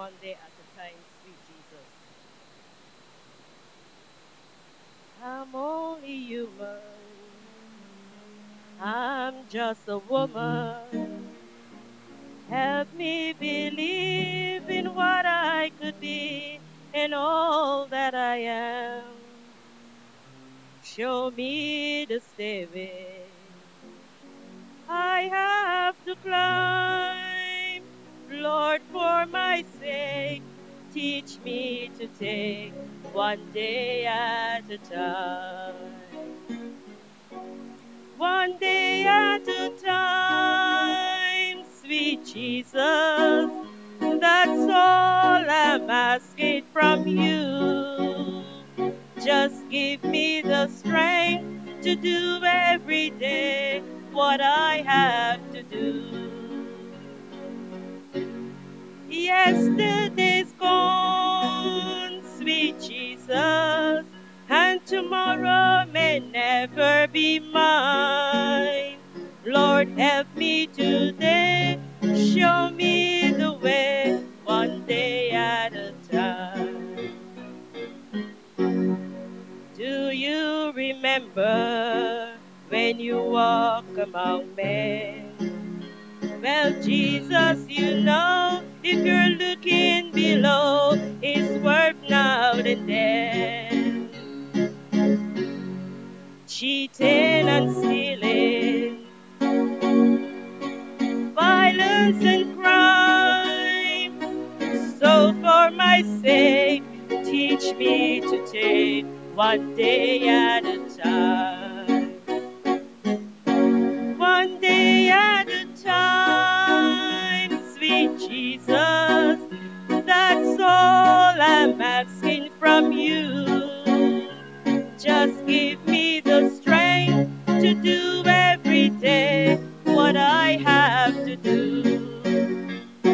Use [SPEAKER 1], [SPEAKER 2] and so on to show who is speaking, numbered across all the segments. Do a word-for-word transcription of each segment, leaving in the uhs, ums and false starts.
[SPEAKER 1] one day at a time, sweet Jesus. I'm only human. I'm just a woman. Help me believe in what I could be and all that I am. Show me the stairway I have to climb. Lord, for my sake, teach me to take one day at a time. One day at a time, sweet Jesus. That's all I'm asking from you. Just give me the strength to do every day what I have to do. Yesterday's gone, sweet Jesus, and tomorrow may never be mine. Lord, help me today, show me the way, one day at a time. Do you remember when you walk among men? Well, Jesus, you know, if you're looking below, it's worth now and then. Cheating and stealing, violence and crime. So for my sake, teach me to take one day at a time. One day at a time, sweet Jesus. That's all I'm asking from you. Just give me the strength to do every day what I have to do.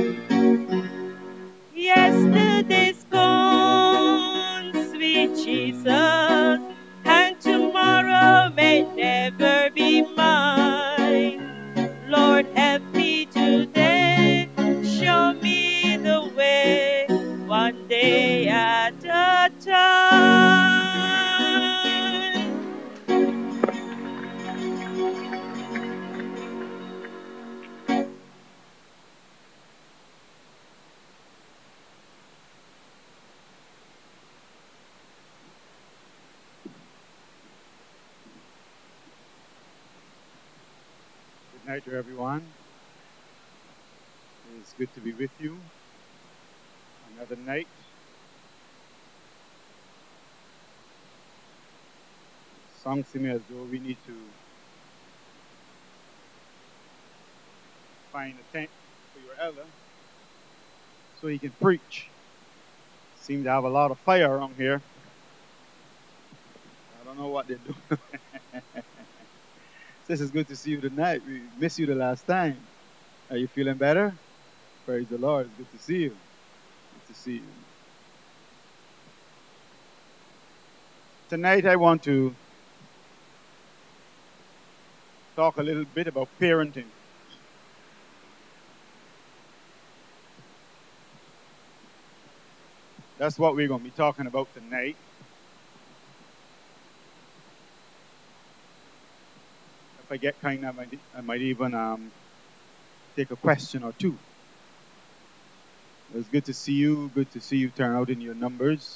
[SPEAKER 1] Yesterday's gone, sweet Jesus, and tomorrow may never be mine. Lord, help me today, show me the way, one day at a time.
[SPEAKER 2] Good night to everyone. It's good to be with you. Another night. Song to me as though we need to find a tent for your elder so he can preach. Seem to have a lot of fire around here. I don't know what they're doing. This is good to see you tonight. We missed you the last time. Are you feeling better? Praise the Lord. It's good to see you. Good to see you. Tonight I want to talk a little bit about parenting. That's what we're going to be talking about tonight. If I get kind, I might, I might even um, take a question or two. It's good to see you. Good to see you turn out in your numbers.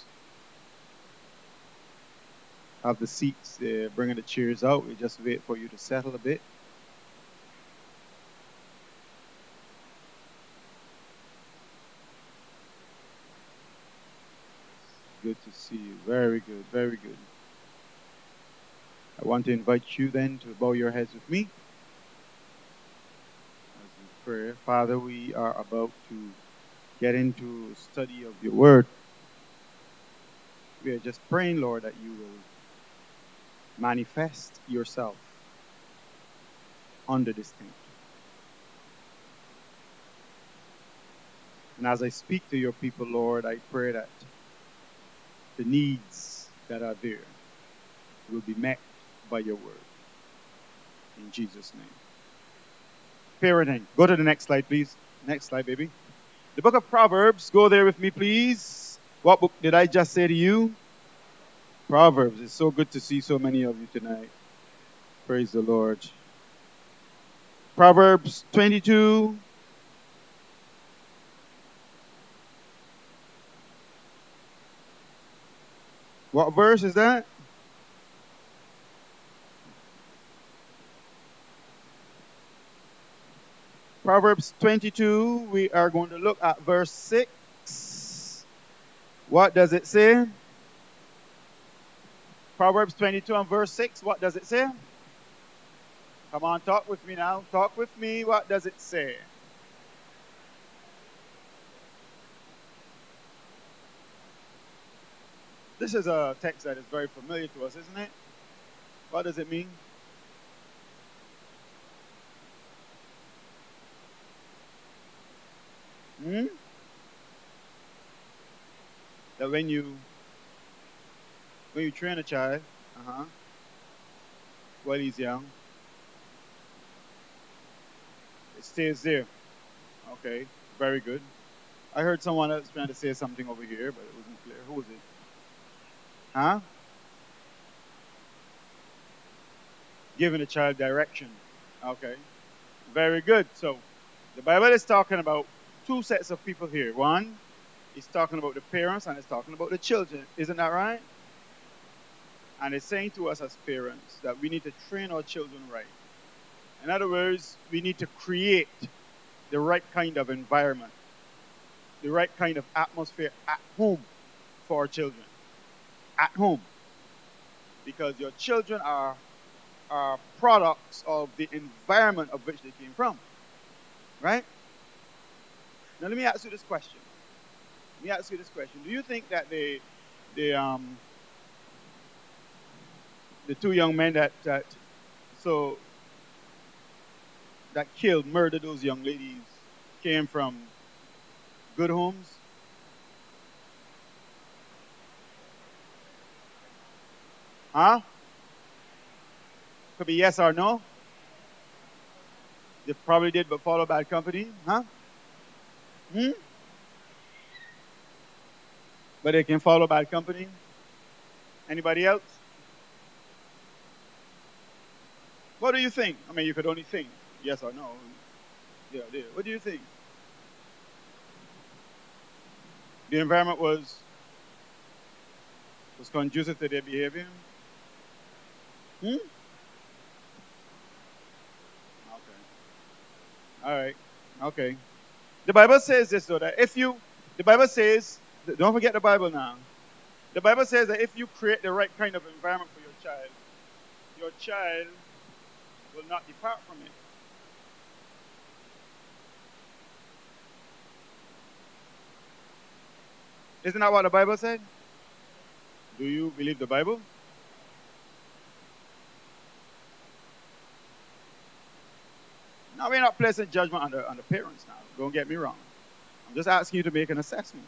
[SPEAKER 2] Have the seats there, bringing the chairs out. We just wait for you to settle a bit. Good to see you. Very good. Very good. I want to invite you then to bow your heads with me as we pray. Father, we are about to get into a study of your word. We are just praying, Lord, that you will manifest yourself under this tent. And as I speak to your people, Lord, I pray that the needs that are there will be met by your word. In Jesus' name. Parenting. Go to the next slide, please. Next slide, baby. The book of Proverbs. Go there with me, please. What book did I just say to you? Proverbs. It's so good to see so many of you tonight. Praise the Lord. Proverbs twenty-two. What verse is that? Proverbs twenty-two. We are going to look at verse six. What does it say? Proverbs twenty-two and verse six. What does it say? Come on, talk with me now. Talk with me. What does it say? This is a text that is very familiar to us, isn't it? What does it mean? Hmm? That when you when you train a child, uh-huh, while he's young, it stays there. Okay, very good. I heard someone else trying to say something over here, but it wasn't clear. Who was it? Huh? Giving a child direction. Okay, very good. So the Bible is talking about two sets of people here. One, it's talking about the parents and it's talking about the children. Isn't that right? And it's saying to us as parents that we need to train our children right. In other words, we need to create the right kind of environment, the right kind of atmosphere at home for our children. At home. Because your children are, are products of the environment of which they came from. Right? Now let me ask you this question. Let me ask you this question. Do you think that the the um the two young men that, that so that killed, murdered those young ladies came from good homes? Huh? Could be yes or no. They probably did, but follow bad company. Huh? Hmm? But they can follow bad company. Anybody else? What do you think? I mean, you could only think yes or no. Yeah, yeah. What do you think? The environment was was conducive to their behavior. Hmm? Okay. All right. Okay. The Bible says this though, that if you, the Bible says, don't forget the Bible now. The Bible says that if you create the right kind of environment for your child, your child will not depart from it. Isn't that what the Bible said? Do you believe the Bible? Now we're not placing judgment on the, on the parents now. Don't get me wrong. I'm just asking you to make an assessment.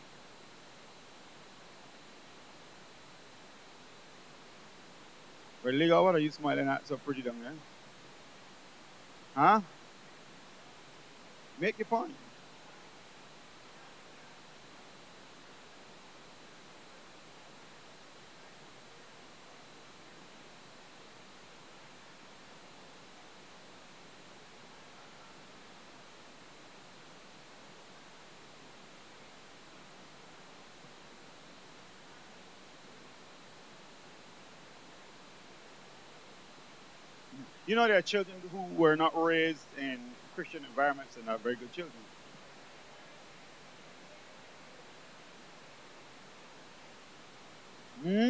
[SPEAKER 2] Well, Liga, what are you smiling at so pretty down there? Huh? Make your point. You know, there are children who were not raised in Christian environments and are very good children. Hmm?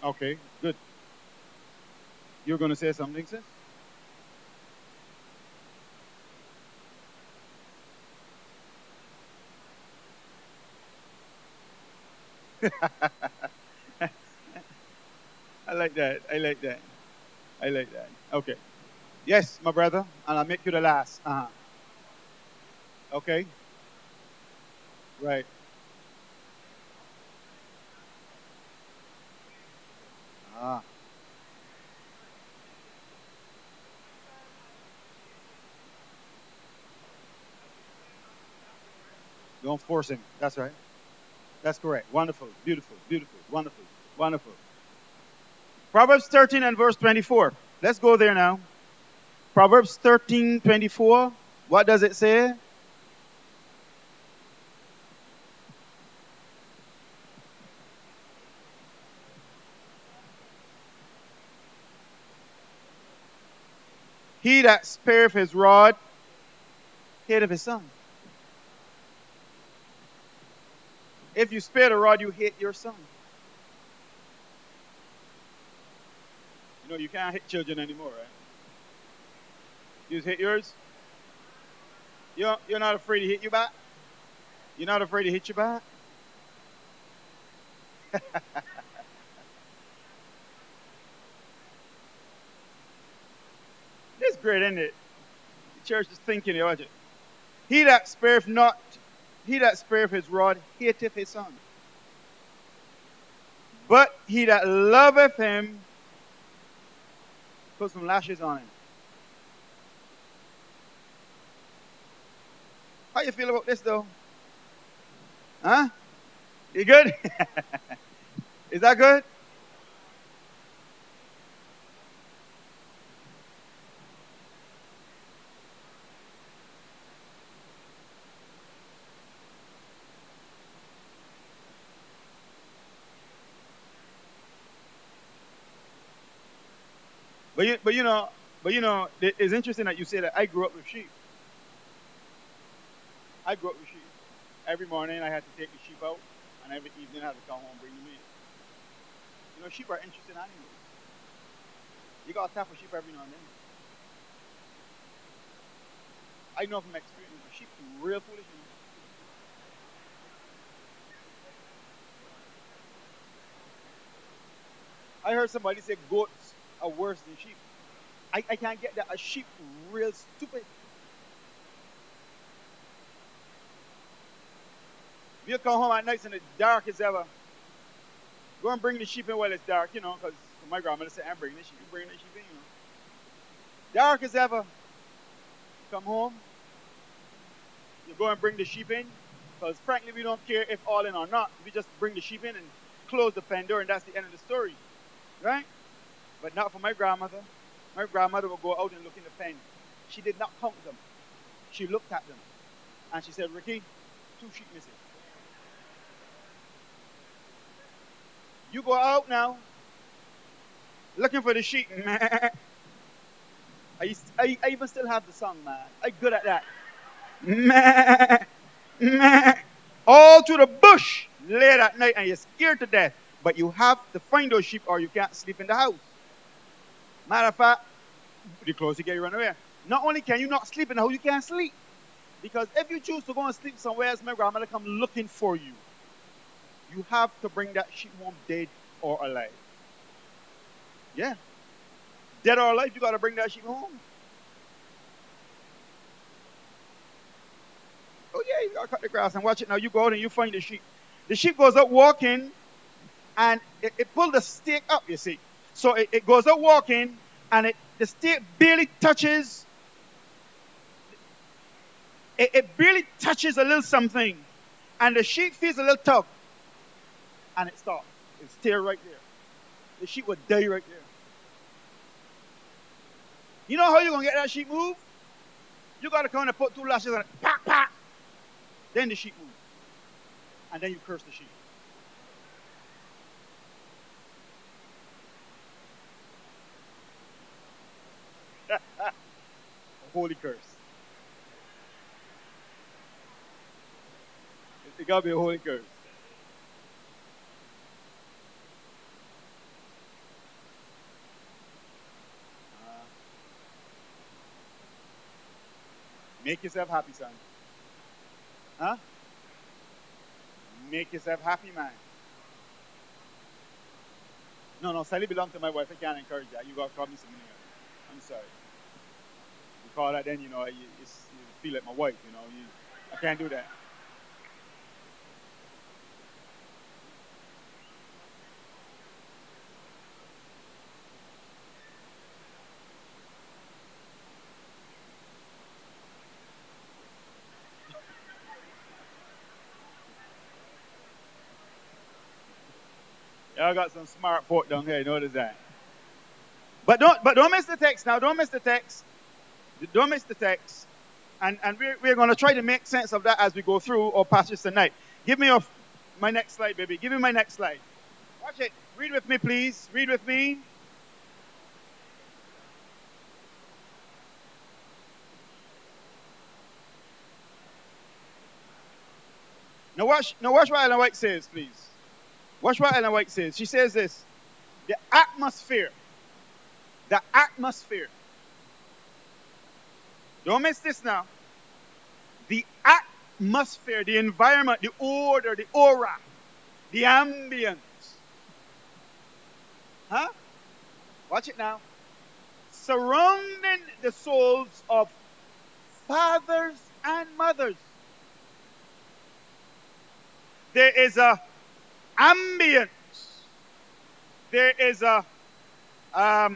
[SPEAKER 2] Okay, good. You're going to say something, sis? I like that. I like that. I like that. Okay. Yes, my brother, and I'll make you the last. Uh-huh. Okay. Right. Ah. Don't force him. That's right. That's correct. Wonderful. Beautiful. Beautiful. Wonderful. Wonderful. Proverbs thirteen and verse twenty-four. Let's go there now. Proverbs thirteen twenty-four. What does it say? He that spareth his rod hateth his son. If you spare the rod, you hate your son. You know, you can't hit children anymore, right? You just hit yours. You're, you're not afraid to hit you back? You're not afraid to hit you back? It's great, isn't it? The church is thinking about it. He that spareth not, he that spareth his rod hateth his son. But he that loveth him put some lashes on him. How you feel about this though? Huh? You good? Is that good? But you, but you know, but you know, it's interesting that you say that. I grew up with sheep. I grew up with sheep. Every morning I had to take the sheep out, and every evening I had to come home and bring them in. You know, sheep are interesting animals. You got to tap a sheep every now and then. I know from experience, the sheep are real foolish. You know? I heard somebody say goats are worse than sheep. I, I can't get that. A sheep real stupid. If you come home at night and it's dark as ever, go and bring the sheep in while it's dark, you know, because my grandmother said, I'm bringing the sheep, you bring the sheep in, you know. Dark as ever. Come home, you go and bring the sheep in, because frankly, we don't care if all in or not. We just bring the sheep in and close the pen door, and that's the end of the story, right? But not for my grandmother. My grandmother would go out and look in the pen. She did not count them. She looked at them, and she said, Ricky, two sheep missing. You go out now, looking for the sheep. I, I, I even still have the song, man. I'm good at that. Meh, meh. All through the bush late at night, and you're scared to death. But you have to find those sheep or you can't sleep in the house. Matter of fact, the closer you get, you run away. Not only can you not sleep in the house, you can't sleep. Because if you choose to go and sleep somewhere else, my grandmother come looking for you. You have to bring that sheep home dead or alive. Yeah. Dead or alive, you got to bring that sheep home. Oh, yeah, you got to cut the grass and watch it now. You go out and you find the sheep. The sheep goes up walking and it, it pulled the stake up, you see. So it, it goes up walking and it, the stake barely touches, it, it barely touches a little something. And the sheep feels a little tug and it stops. It stays right there. The sheep would die right there. You know how you're going to get that sheep move? You got to come and put two lashes on it. Pack, pack. Then the sheep moves. And then you curse the sheep. A holy curse. It got to be a holy curse. Make yourself happy, son. Huh? Make yourself happy, man. No, no, Sally belongs to my wife. I can't encourage that. You got to call me something else. I'm sorry. You call that then, you know, you, it's, you feel like my wife, you know. You, I can't do that. Y'all got some smart folk down here, you notice that. But don't but don't miss the text now. Don't miss the text. Don't miss the text. And and we're, we're going to try to make sense of that as we go through our passage tonight. Give me your, my next slide, baby. Give me my next slide. Watch it. Read with me, please. Read with me. Now watch, now watch what Ellen White says, please. Watch what Ellen White says. She says this. The atmosphere. The atmosphere. Don't miss this now. The atmosphere, the environment, the order, the aura, the ambience. Huh? Watch it now. Surrounding the souls of fathers and mothers. There is a ambience. There is a um,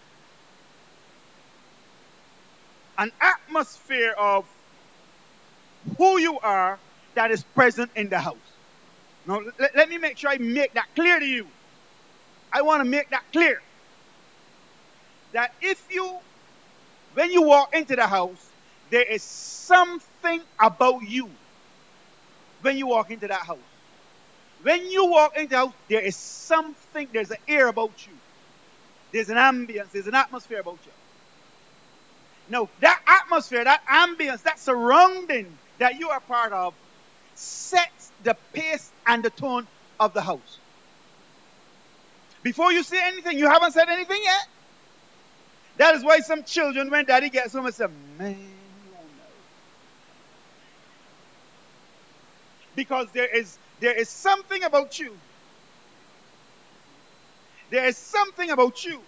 [SPEAKER 2] an atmosphere of who you are that is present in the house. Now, let, let me make sure I make that clear to you. I want to make that clear. That if you, when you walk into the house, there is something about you when you walk into that house. When you walk into the house, there is something, there's an air about you. There's an ambience, there's an atmosphere about you. Now, that atmosphere, that ambience, that surrounding that you are part of sets the pace and the tone of the house. Before you say anything, you haven't said anything yet. That is why some children, when daddy gets home, and say, man, you don't know. Because there is, there is something about you. There is something about you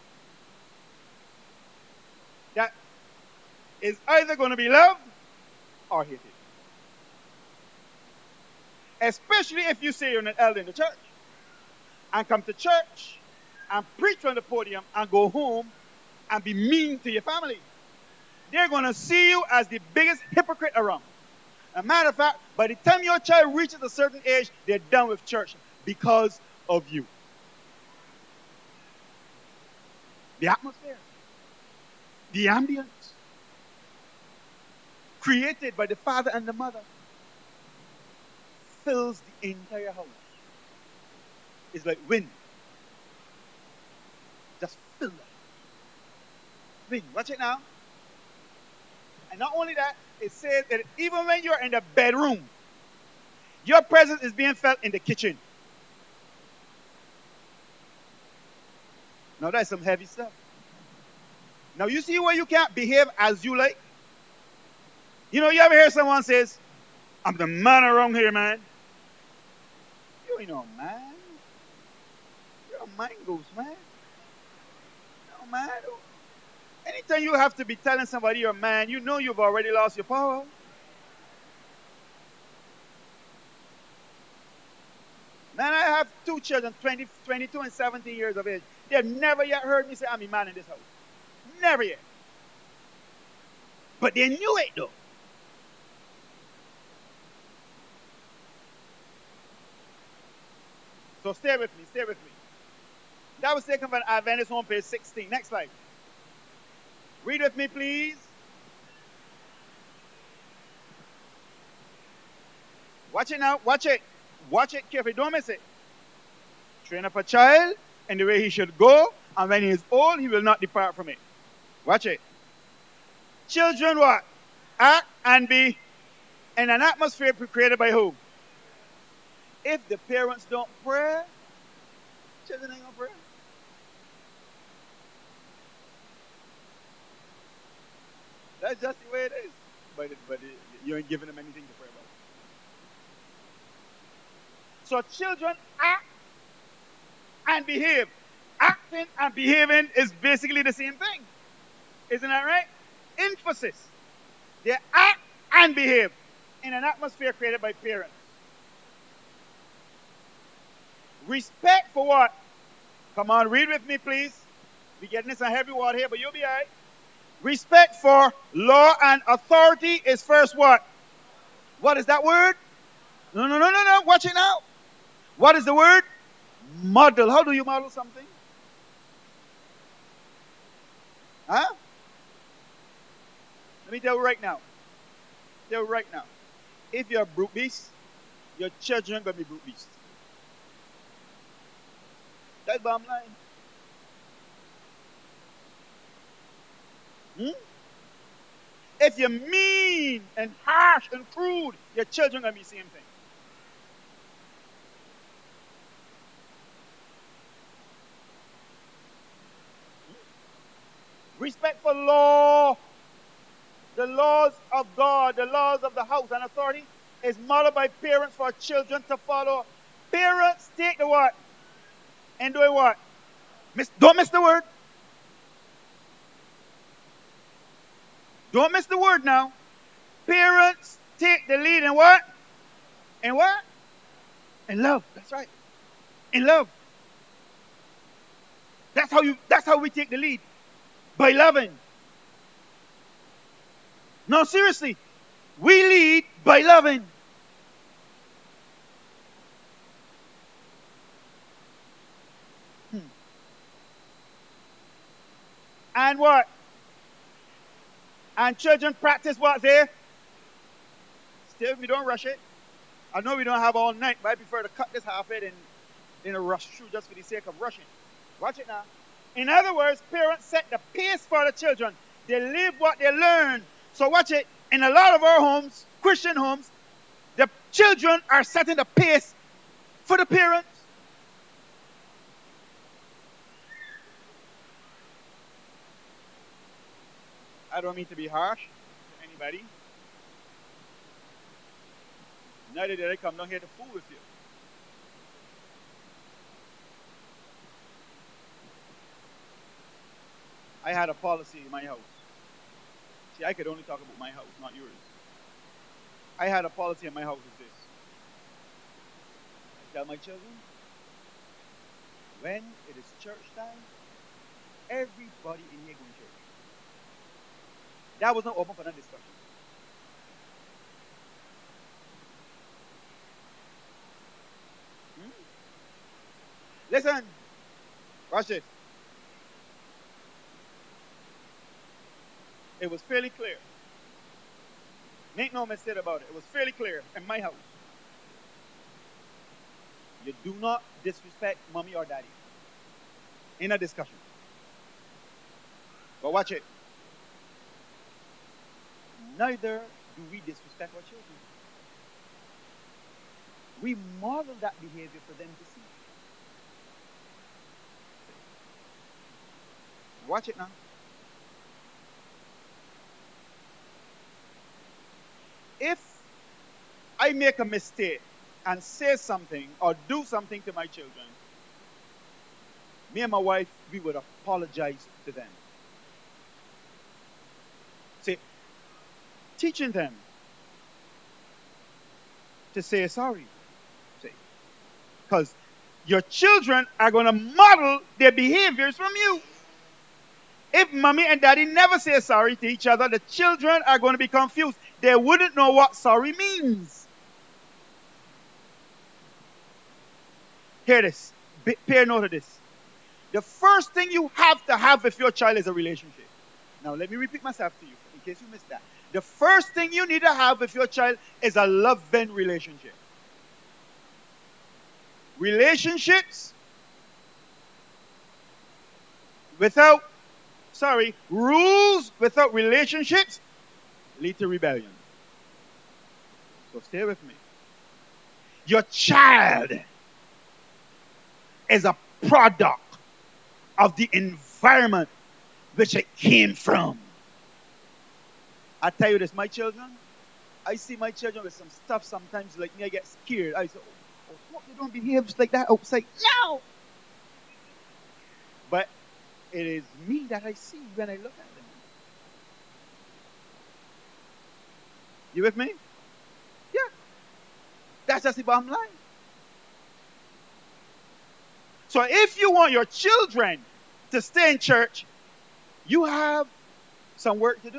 [SPEAKER 2] that is either going to be loved or hated. Especially if you say you're an elder in the church and come to church and preach on the podium and go home and be mean to your family. They're going to see you as the biggest hypocrite around. As a matter of fact, by the time your child reaches a certain age, they're done with church because of you. The atmosphere, the ambience created by the father and the mother fills the entire house. It's like wind. Just fill it. Wind. Watch it now. And not only that, it says that even when you're in the bedroom, your presence is being felt in the kitchen. Now that's some heavy stuff. Now you see where you can't behave as you like? You know, you ever hear someone says, I'm the man around here, man. You ain't no man. You're a mangoes, man. No man. Anytime you have to be telling somebody you're a man, you know you've already lost your power. Man, I have two children, twenty, twenty-two and seventeen years of age. They've never yet heard me say I'm a man in this house. Never yet. But they knew it though. So stay with me, stay with me. That was taken from Adventist home page sixteen. Next slide. Read with me, please. Watch it now. Watch it. Watch it carefully. Don't miss it. Train up a child in the way he should go, and when he is old, he will not depart from it. Watch it. Children what? Act and be in an atmosphere created by who? If the parents don't pray, children ain't gonna pray. That's just the way it is. but, it, but it, you ain't giving them anything to pray about. So children act and behave. Acting and behaving is basically the same thing. Isn't that right? Emphasis. They act and behave in an atmosphere created by parents. Respect for what? Come on, read with me, please. We're getting this on heavy water here, but you'll be all right. Respect for law and authority is first what? What is that word? No, no, no, no, no. Watch it now. What is the word? Model. How do you model something? Huh? Let me tell you right now. Tell you right now. If you're a brute beast, your children are going to be brute beasts. That's bottom line. Hmm? If you're mean and harsh and crude, your children are going to be the same thing. Hmm? Respect for law, the laws of God, the laws of the house and authority is modeled by parents for children to follow. Parents take the what? And do what? Miss, don't miss the word. Don't miss the word now. Parents take the lead in what? In what? In love. That's right. In love. That's how you that's how we take the lead. By loving. No, seriously. We lead by loving. Hmm. And what? And children practice what there? Still, we don't rush it. I know we don't have all night, but I prefer to cut this half it in, in a rush through just for the sake of rushing. Watch it now. In other words, parents set the pace for the children. They live what they learn. So watch it. In a lot of our homes, Christian homes, the children are setting the pace for the parents. I don't mean to be harsh to anybody. Neither did I come down here to fool with you. I had a policy in my house. See, I could only talk about my house, not yours. I had a policy in my house is this. I tell my children, when it is church time, everybody in here going to church. That was not open for that discussion. Hmm? Listen. Watch this. It was fairly clear. Make no mistake about it. It was fairly clear in my house. You do not disrespect mommy or daddy in a discussion. But watch it. Neither do we disrespect our children. We model that behavior for them to see. Watch it now. If I make a mistake and say something or do something to my children, me and my wife, we would apologize to them. See, teaching them to say sorry. See, because your children are going to model their behaviors from you. If mommy and daddy never say sorry to each other, the children are going to be confused. They wouldn't know what sorry means. Hear this. Pay note of this. The first thing you have to have with your child is a relationship. Now, let me repeat myself to you in case you missed that. The first thing you need to have with your child is a loving relationship. Relationships without, sorry, rules without relationships lead to rebellion. So stay with me. Your child is a product of the environment which it came from. I tell you this, my children, I see my children with some stuff sometimes like me, I get scared. I say, oh, oh hope they don't behave just like that outside. No! But it is me that I see when I look at them. You with me? Yeah. That's just the bottom line. So if you want your children to stay in church, you have some work to do.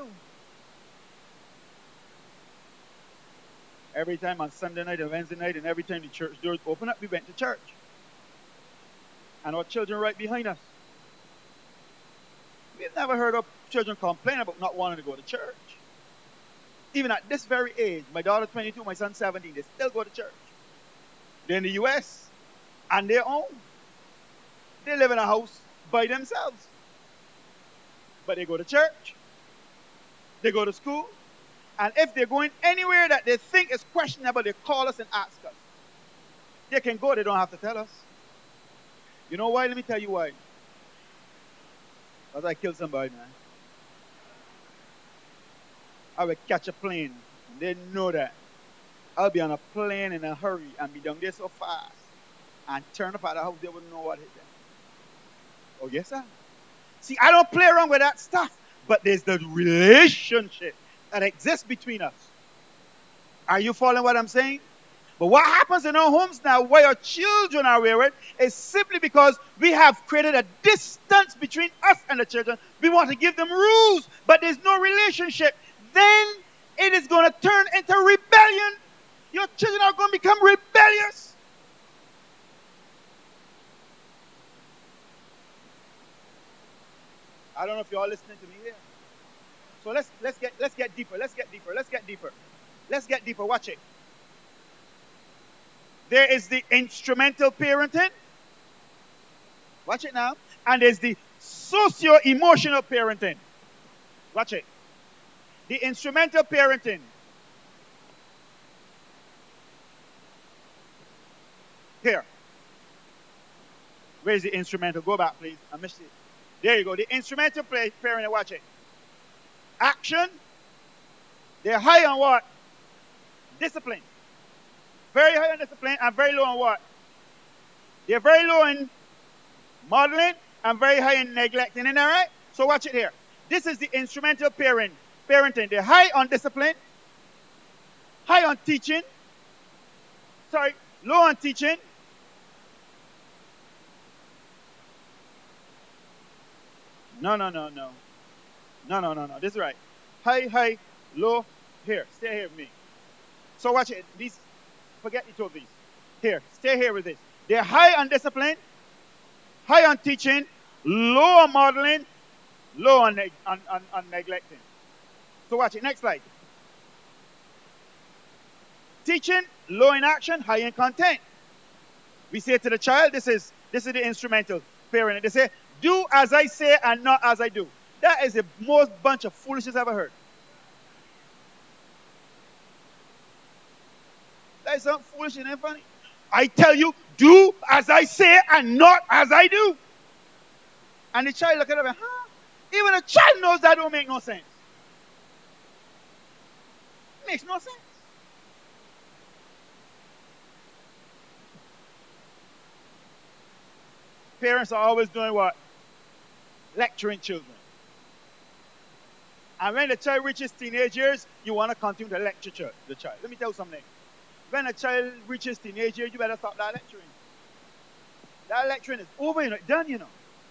[SPEAKER 2] Every time on Sunday night and Wednesday night and every time the church doors open up, we went to church. And our children right behind us. We've never heard of children complain about not wanting to go to church. Even at this very age, my daughter twenty-two, my son seventeen, they still go to church. They're in the U S and they're home. They live in a house by themselves. But they go to church. They go to school. And if they're going anywhere that they think is questionable, they call us and ask us. They can go, they don't have to tell us. You know why? Let me tell you why. Because I killed somebody, man. I would catch a plane. And they know that. I'll be on a plane in a hurry and be down there so fast. And turn up at the house, they wouldn't know what hit them. Oh, yes, sir. See, I don't play around with that stuff. But there's the relationship that exists between us. Are you following what I'm saying? But what happens in our homes now, why our children are wayward, is simply because we have created a distance between us and the children. We want to give them rules, but there's no relationship. Then it is going to turn into rebellion. Your children are going to become rebellious. I don't know if you're all listening to me here. So let's let's get let's get deeper. Let's get deeper. Let's get deeper. Let's get deeper. Watch it. There is the instrumental parenting. Watch it now. And there's the socio-emotional parenting. Watch it. The instrumental parenting. Here. Where's the instrumental? Go back, please. I missed it. There you go. The instrumental play, parenting. Watch it. Action. They're high on what? Discipline. Very high on discipline and very low on what? They're very low in modeling and very high in neglecting. Isn't that right? So watch it here. This is the instrumental parent, parenting. They're high on discipline, high on teaching, sorry, low on teaching, no, no, no, no. No, no, no, no. This is right. High, high, low. Here. Stay here with me. So watch it. These, forget the two of these. Here. Stay here with this. They're high on discipline, high on teaching, low on modeling, low on, neg on, on, on neglecting. So watch it. Next slide. Teaching, low in action, high in content. We say to the child, this is, this is the instrumental parenting. They say, do as I say and not as I do. That is the most bunch of foolishness I've ever heard. That is not foolish and funny. I tell you, do as I say and not as I do. And the child look at it and, huh? Even a child knows that don't make no sense. It makes no sense. Parents are always doing what? Lecturing children. And when the child reaches teenage years, you want to continue to lecture the child. Let me tell you something. When a child reaches teenage years, you better stop that lecturing. That lecturing is over, you know, done, you know.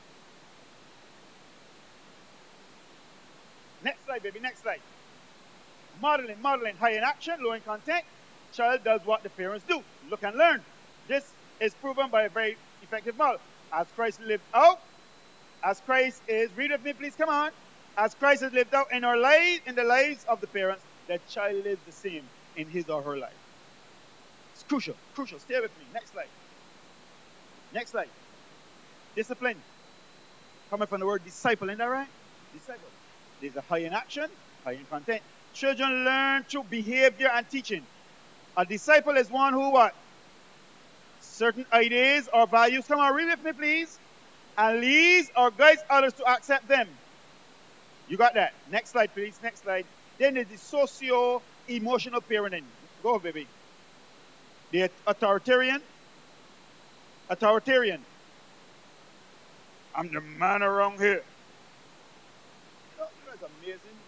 [SPEAKER 2] Next slide, baby, next slide. Modeling, modeling, high in action, low in content. Child does what the parents do. Look and learn. This is proven by a very effective model. As Christ lived out, as Christ is, read with me, please, come on. As Christ has lived out in our lives, in the lives of the parents, the child lives the same in his or her life. It's crucial, crucial. Stay with me. Next slide. Next slide. Discipline. Coming from the word disciple, isn't that right? Disciple. There's a high in action, high in content. Children learn through behavior and teaching. A disciple is one who what? Certain ideas or values. Come on, read with me, please. And leads or guides others to accept them. You got that? Next slide, please. Next slide. Then there's the socio-emotional parenting. Go, baby. The authoritarian. Authoritarian. I'm the man around here. You know, that's amazing.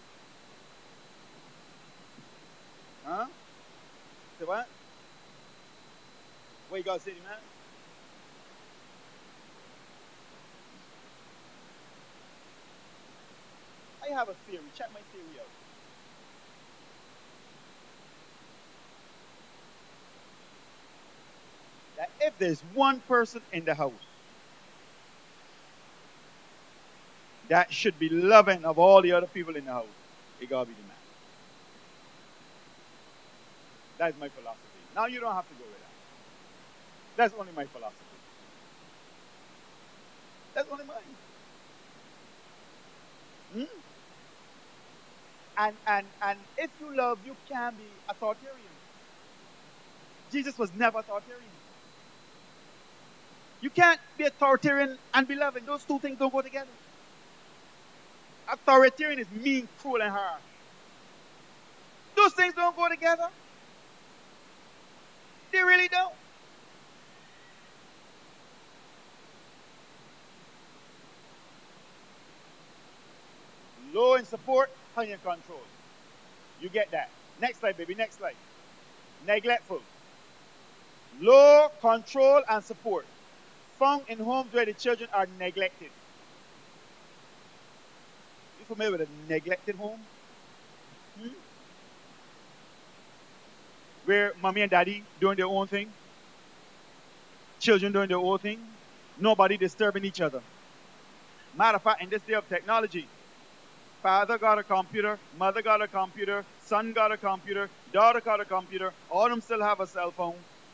[SPEAKER 2] Huh? Say what? What you got to say, man? I have a theory. Check my theory out. That if there's one person in the house that should be loving of all the other people in the house, it gotta be the man. That's my philosophy. Now you don't have to go with that. That's only my philosophy. That's only mine. Hmm? And and and if you love, you can be authoritarian. Jesus was never authoritarian. You can't be authoritarian and be loving. Those two things don't go together. Authoritarian is mean, cruel, and harsh. Those things don't go together. They really don't. Low in support, high in control. You get that. Next slide, baby. Next slide. Neglectful. Low control and support. Found in homes where the children are neglected. You familiar with a neglected home? Hmm? Where mommy and daddy doing their own thing, children doing their own thing, nobody disturbing each other. Matter of fact, in this day of technology, father got a computer, mother got a computer, son got a computer, daughter got a computer, all of them still have a cell phone.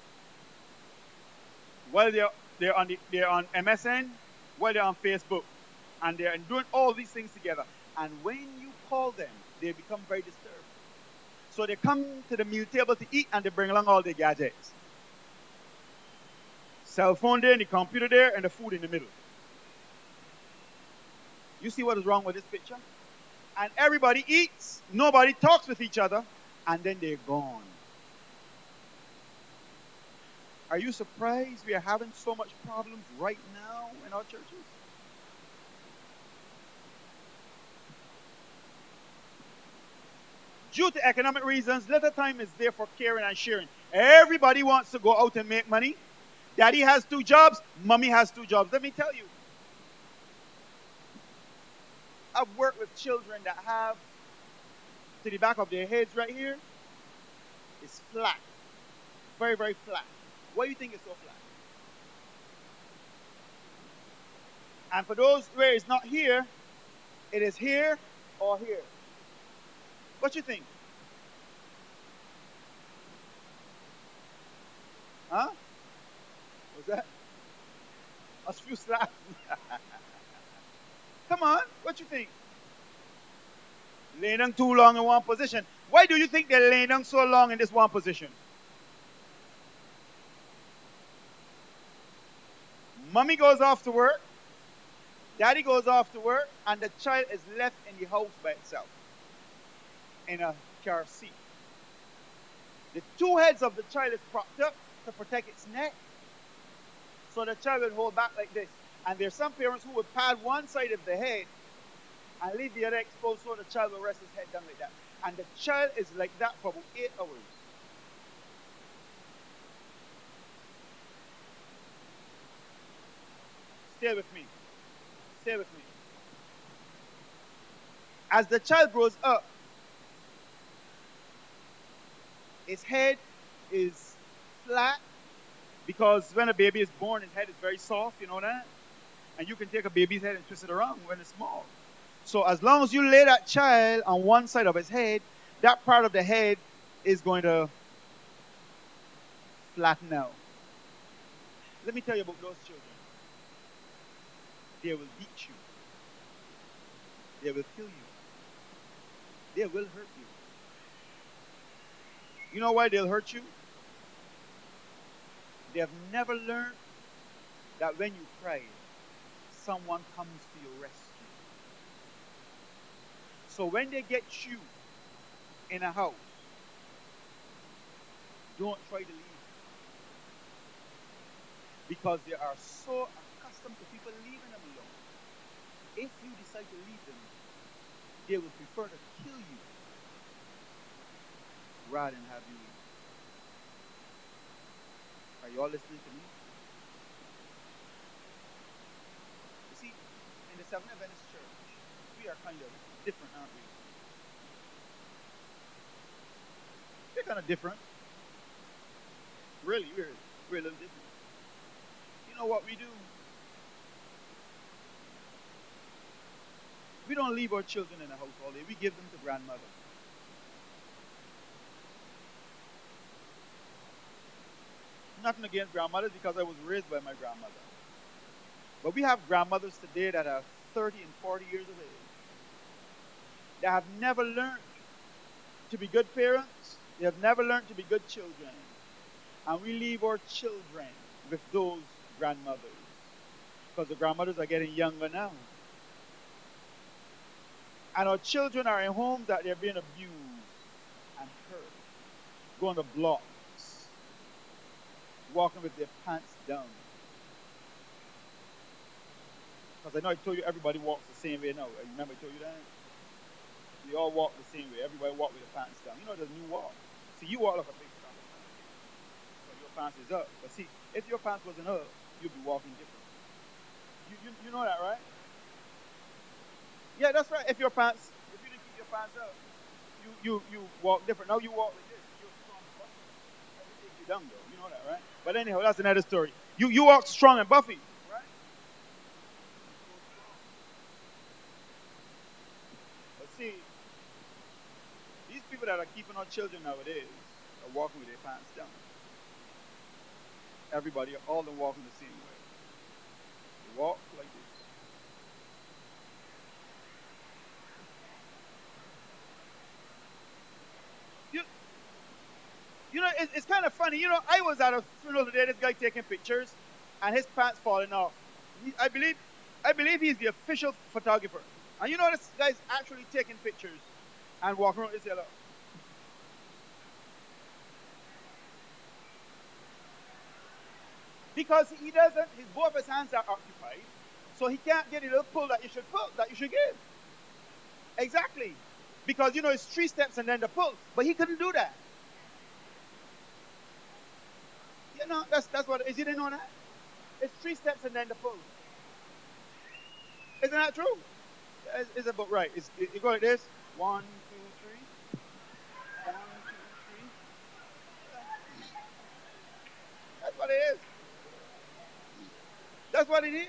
[SPEAKER 2] While they're, they're, on, the, they're on M S N, while they're on Facebook, and they're doing all these things together. And when you call them, they become very disturbed. So they come to the meal table to eat and they bring along all their gadgets. Cell phone there, and the computer there, and the food in the middle. You see what is wrong with this picture? And everybody eats, nobody talks with each other, and then they're gone. Are you surprised we are having so much problems right now in our churches? Due to economic reasons, little time is there for caring and sharing. Everybody wants to go out and make money. Daddy has two jobs, mommy has two jobs. Let me tell you, I've worked with children that have, to the back of their heads right here, is flat. Very, very flat. Why do you think it's so flat? And for those where it's not here, it is here or here. What you think? Huh? What's that? A few slaps. Come on, what you think? Laying down too long in one position. Why do you think they're laying down so long in this one position? Mommy goes off to work, daddy goes off to work, and the child is left in the house by itself in a car seat. The two heads of the child is propped up to protect its neck, so the child will hold back like this. And there's some parents who would pad one side of the head and leave the other exposed so the child will rest his head down like that. And the child is like that for about eight hours. Stay with me. Stay with me. As the child grows up, his head is flat because when a baby is born, his head is very soft, you know that? And you can take a baby's head and twist it around when it's small. So as long as you lay that child on one side of his head, that part of the head is going to flatten out. Let me tell you about those children. They will beat you. They will kill you. They will hurt you. You know why they'll hurt you? They have never learned that when you cry, someone comes to your rescue. So when they get you in a house, don't try to leave. Because they are so accustomed to people leaving them alone. If you decide to leave them, they will prefer to kill you rather than have you leave. Are you all listening to me? You see, in the Seventh Adventist Church, we are kind of different, aren't we? We're kind of different. Really, we're, we're a little different. You know what we do? We don't leave our children in the house all day. We give them to grandmother. Nothing against grandmothers because I was raised by my grandmother. But we have grandmothers today that are thirty and forty years of age. They have never learned to be good parents. They have never learned to be good children. And we leave our children with those grandmothers. Because the grandmothers are getting younger now. And our children are in homes that they're being abused and hurt. Going to blocks. Walking with their pants down. Because I know I told you everybody walks the same way now. Remember I told you that? We all walk the same way. Everybody walk with their pants down. You know there's new walk. See, you walk like a big strong man. So your pants is up. But see, if your pants wasn't up, you'd be walking different. You, you, you know that, right? Yeah, that's right. If your pants, if you didn't keep your pants up, you, you, you walk different. Now you walk like this. You're strong and buffy. Every take you down, though. You know that, right? But anyhow, that's another story. You, you walk strong and buffy, right? But see, these people that are keeping our children nowadays are walking with their pants down. Everybody, all of them walking the same way. They walk like this. You, you know, it, it's kind of funny. You know, I was at a funeral today. This guy taking pictures, and his pants falling off. He, I believe, I believe he's the official photographer. And you know, this guy's actually taking pictures and walking around this yellow. Because he doesn't, his both his hands are occupied, so he can't get a little pull that you should pull, that you should give. Exactly. Because you know it's three steps and then the pull. But he couldn't do that. You know, that's that's what it is. You didn't know that? It's three steps and then the pull. Isn't that true? It's, it's about right. It's, it, you go like this. One, two, three. One, two, three. That's what it is. That's what it is.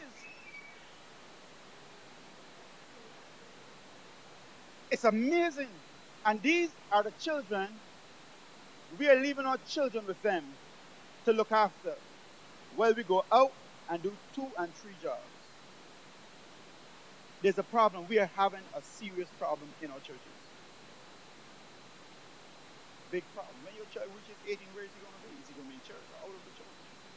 [SPEAKER 2] It's amazing. And these are the children. We are leaving our children with them to look after while we go out and do two and three jobs. There's a problem. We are having a serious problem in our churches. Big problem. When your child reaches eighteen, where is he going to be? Is he going to be in church or out of the church?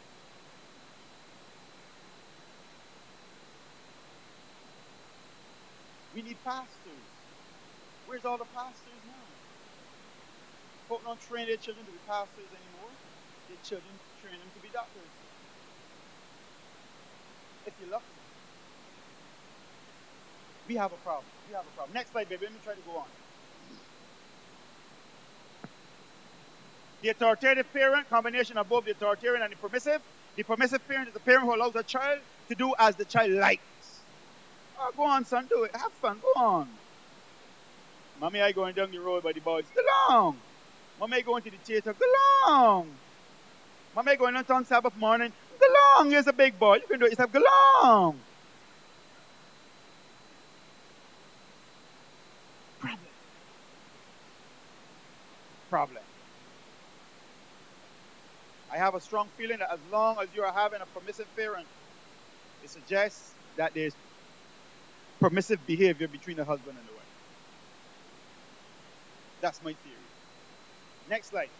[SPEAKER 2] We need pastors. Where's all the pastors now? Folk don't train their children to be pastors anymore. Their children train them to be doctors. If you're lucky. We have a problem. We have a problem. Next slide, baby. Let me try to go on. The authoritative parent, combination of both the authoritarian and the permissive. The permissive parent is the parent who allows a child to do as the child likes. Oh, go on, son, do it. Have fun. Go on. Mommy, I going down the road by the boys. Go along. Mommy, I going to the theater. Go along. Mommy, I going on Sabbath morning. Go along. You're a big boy. You can do it yourself. Go along. Problem. Problem. I have a strong feeling that as long as you are having a permissive parent, it suggests that there's permissive behavior between the husband and the wife. That's my theory. Next slide.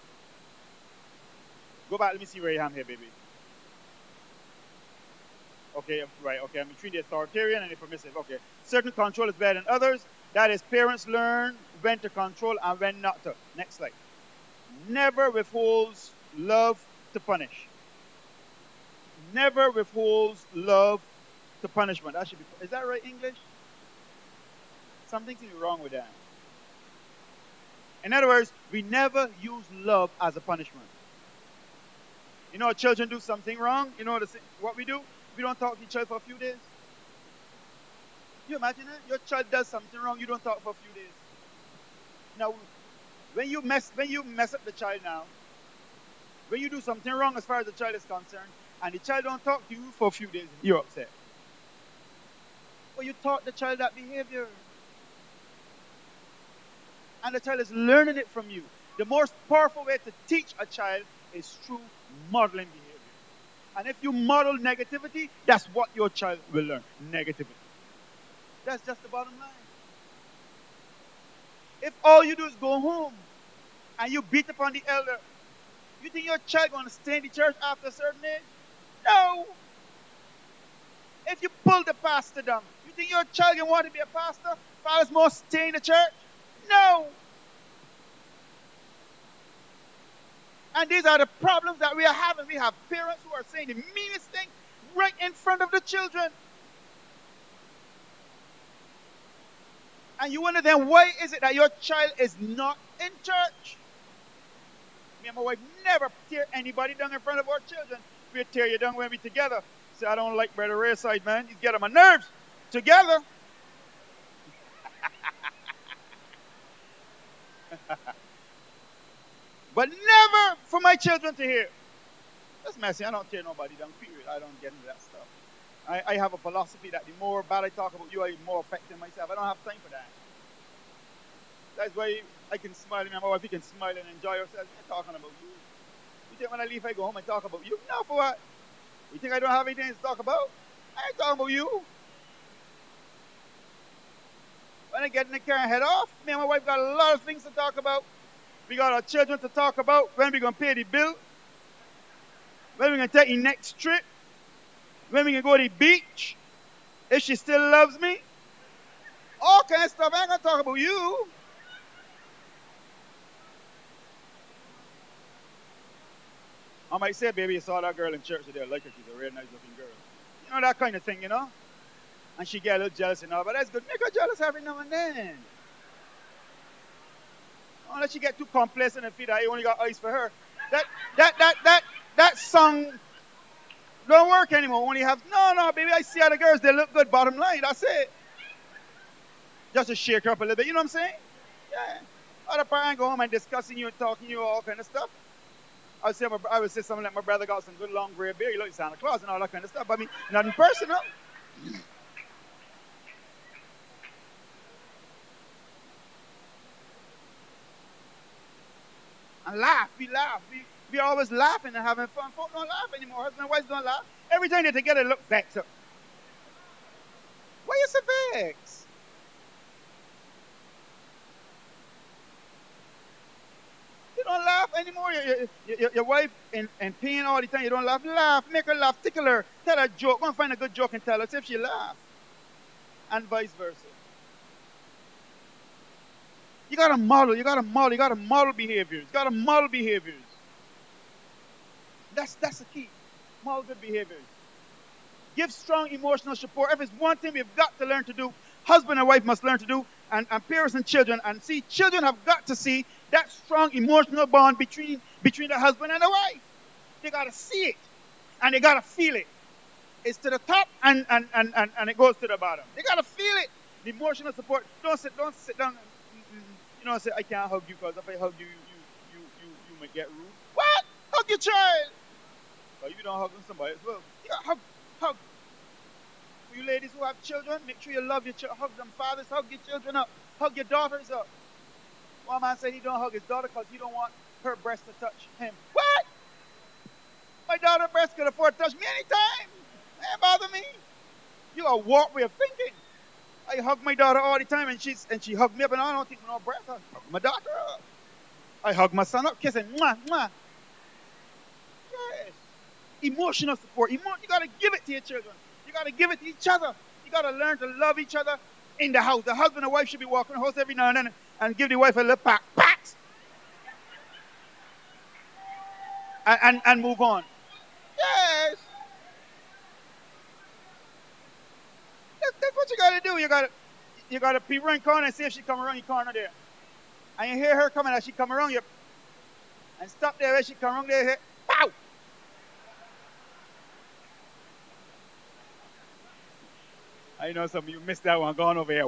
[SPEAKER 2] Go back. Let me see where I am here, baby. Okay, right, okay, I'm between the authoritarian and the permissive. Okay. Certain control is better than others. That is, parents learn when to control and when not to. Next slide. Never withholds love to punish. Never withholds love to punishment. That should be, is that right, English? Something seems wrong with that. In other words, we never use love as a punishment. You know, children do something wrong. You know what we do? We don't talk to each other for a few days. You imagine that? Your child does something wrong, you don't talk for a few days. Now, when you mess when you mess up the child now, when you do something wrong as far as the child is concerned, and the child don't talk to you for a few days, you're upset. Well, you taught the child that behavior. And the child is learning it from you. The most powerful way to teach a child is through modeling behavior. And if you model negativity, that's what your child will learn. Negativity. That's just the bottom line. If all you do is go home and you beat upon the elder, you think your child going to stay in the church after a certain age? No. If you pull the pastor down, you think your child going to want to be a pastor? Fathers must stay in the church? No. And these are the problems that we are having. We have parents who are saying the meanest thing right in front of the children. And you wonder then, why is it that your child is not in church? Me and my wife never tear anybody down in front of our children. We tear you down when we're together. Say, I don't like Brother Ray's side, man. You get on my nerves. Together. But never for my children to hear. That's messy. I don't tear nobody down, period. I don't get into that stuff. I, I have a philosophy that the more bad I talk about you, I'm more affecting myself. I don't have time for that. That's why I can smile. And my wife, we can smile and enjoy ourselves. I'm talking about you. You think when I leave, I go home and talk about you? No, for what? You think I don't have anything to talk about? I ain't talking about you. When I get in the car and head off, me and my wife got a lot of things to talk about. We got our children to talk about. When we going to pay the bill. When we going to take the next trip. When we going to go to the beach. If she still loves me. All kind of stuff. I ain't going to talk about you. I might say, baby, you saw that girl in church today. I like her. She's a really nice looking girl. You know, that kind of thing, you know. And she get a little jealous and all. But that's good. Make her jealous every now and then. Don't let you get too complacent and feel that you only got eyes for her. That that that that that song don't work anymore. When you have no no baby, I see other girls, they look good, bottom line, that's it. Just to shake her up a little bit, you know what I'm saying? Yeah. Other parents go home and discussing you and talking to you all kind of stuff. I would say my, I would say something like my brother got some good long gray beard, he looks like Santa Claus and all that kind of stuff. But I mean, nothing personal. And laugh, we laugh. We, we always laughing and having fun. Folk don't laugh anymore. Husband and wife don't laugh. Every time they're together, they look vexed up. Why you so vexed? You don't laugh anymore. Your, your, your, your wife in, in pain all the time. You don't laugh. Laugh. Make her laugh. Tickle her. Tell her a joke. Go and find a good joke and tell her. See if she laugh. And vice versa. You gotta model, you gotta model, you gotta model behaviors. You gotta model behaviors. That's that's the key. Model good behaviors. Give strong emotional support. If it's one thing we've got to learn to do, husband and wife must learn to do, and, and parents and children, and see, children have got to see that strong emotional bond between between the husband and the wife. They gotta see it. And they gotta feel it. It's to the top and and, and, and, and it goes to the bottom. They gotta feel it. The emotional support. Don't sit don't sit down. You know, I say, I can't hug you because if I hug you, you, you, you, you, you might get rude. What? Hug your child. But you don't hug somebody as well. Yeah, hug, hug. For you ladies who have children, make sure you love your children. Hug them. Fathers, hug your children up. Hug your daughters up. One man said he don't hug his daughter because he don't want her breast to touch him. What? My daughter's breast could afford to touch me anytime. It ain't bother me. You got a warped way of thinking. I hug my daughter all the time, and she's and she hugged me up, and I don't think no breath. I hug my daughter up. I hug my son up, kissing, mwah, mwah. Yes. Emotional support. Emo- you got to give it to your children. You got to give it to each other. You got to learn to love each other in the house. The husband and wife should be walking the house every now and then and give the wife a little pat, pat, and, and, and move on. Yes. That's, that's what you got to do. You got to you got to peep around the corner and see if she come around your corner there. And you hear her coming as she come around you. And stop there as she come around there. Hit, pow! I know some of you missed that one. Gone over here. I'm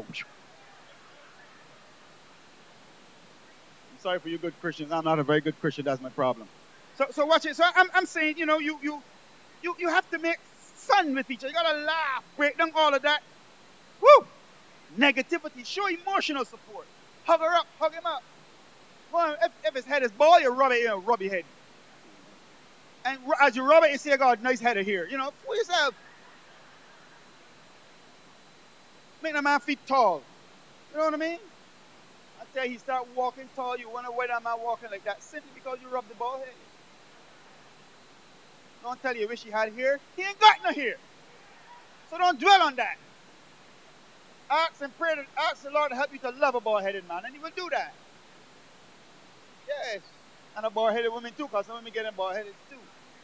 [SPEAKER 2] sorry for you good Christians. I'm not a very good Christian. That's my problem. So so watch it. So I'm, I'm saying, you know, you, you, you, you have to make fun with each other. You got to laugh. Break down all of that. Woo! Negativity. Show emotional support. Hug her up. Hug him up. Well, if, if his head is bald, you rub it, you know, rub your head. And as you rub it, you say, God, nice head here. You know, for yourself. Make the man feet tall. You know what I mean? I tell you, he start walking tall. You wonder why that man walking like that. Simply because you rub the bald head. Don't tell you you wish he had hair. He ain't got no hair. So don't dwell on that. Ask and pray, to, ask the Lord to help you to love a bald-headed man, and he will do that. Yes. And a bald-headed woman too, because some women get bald-headed too.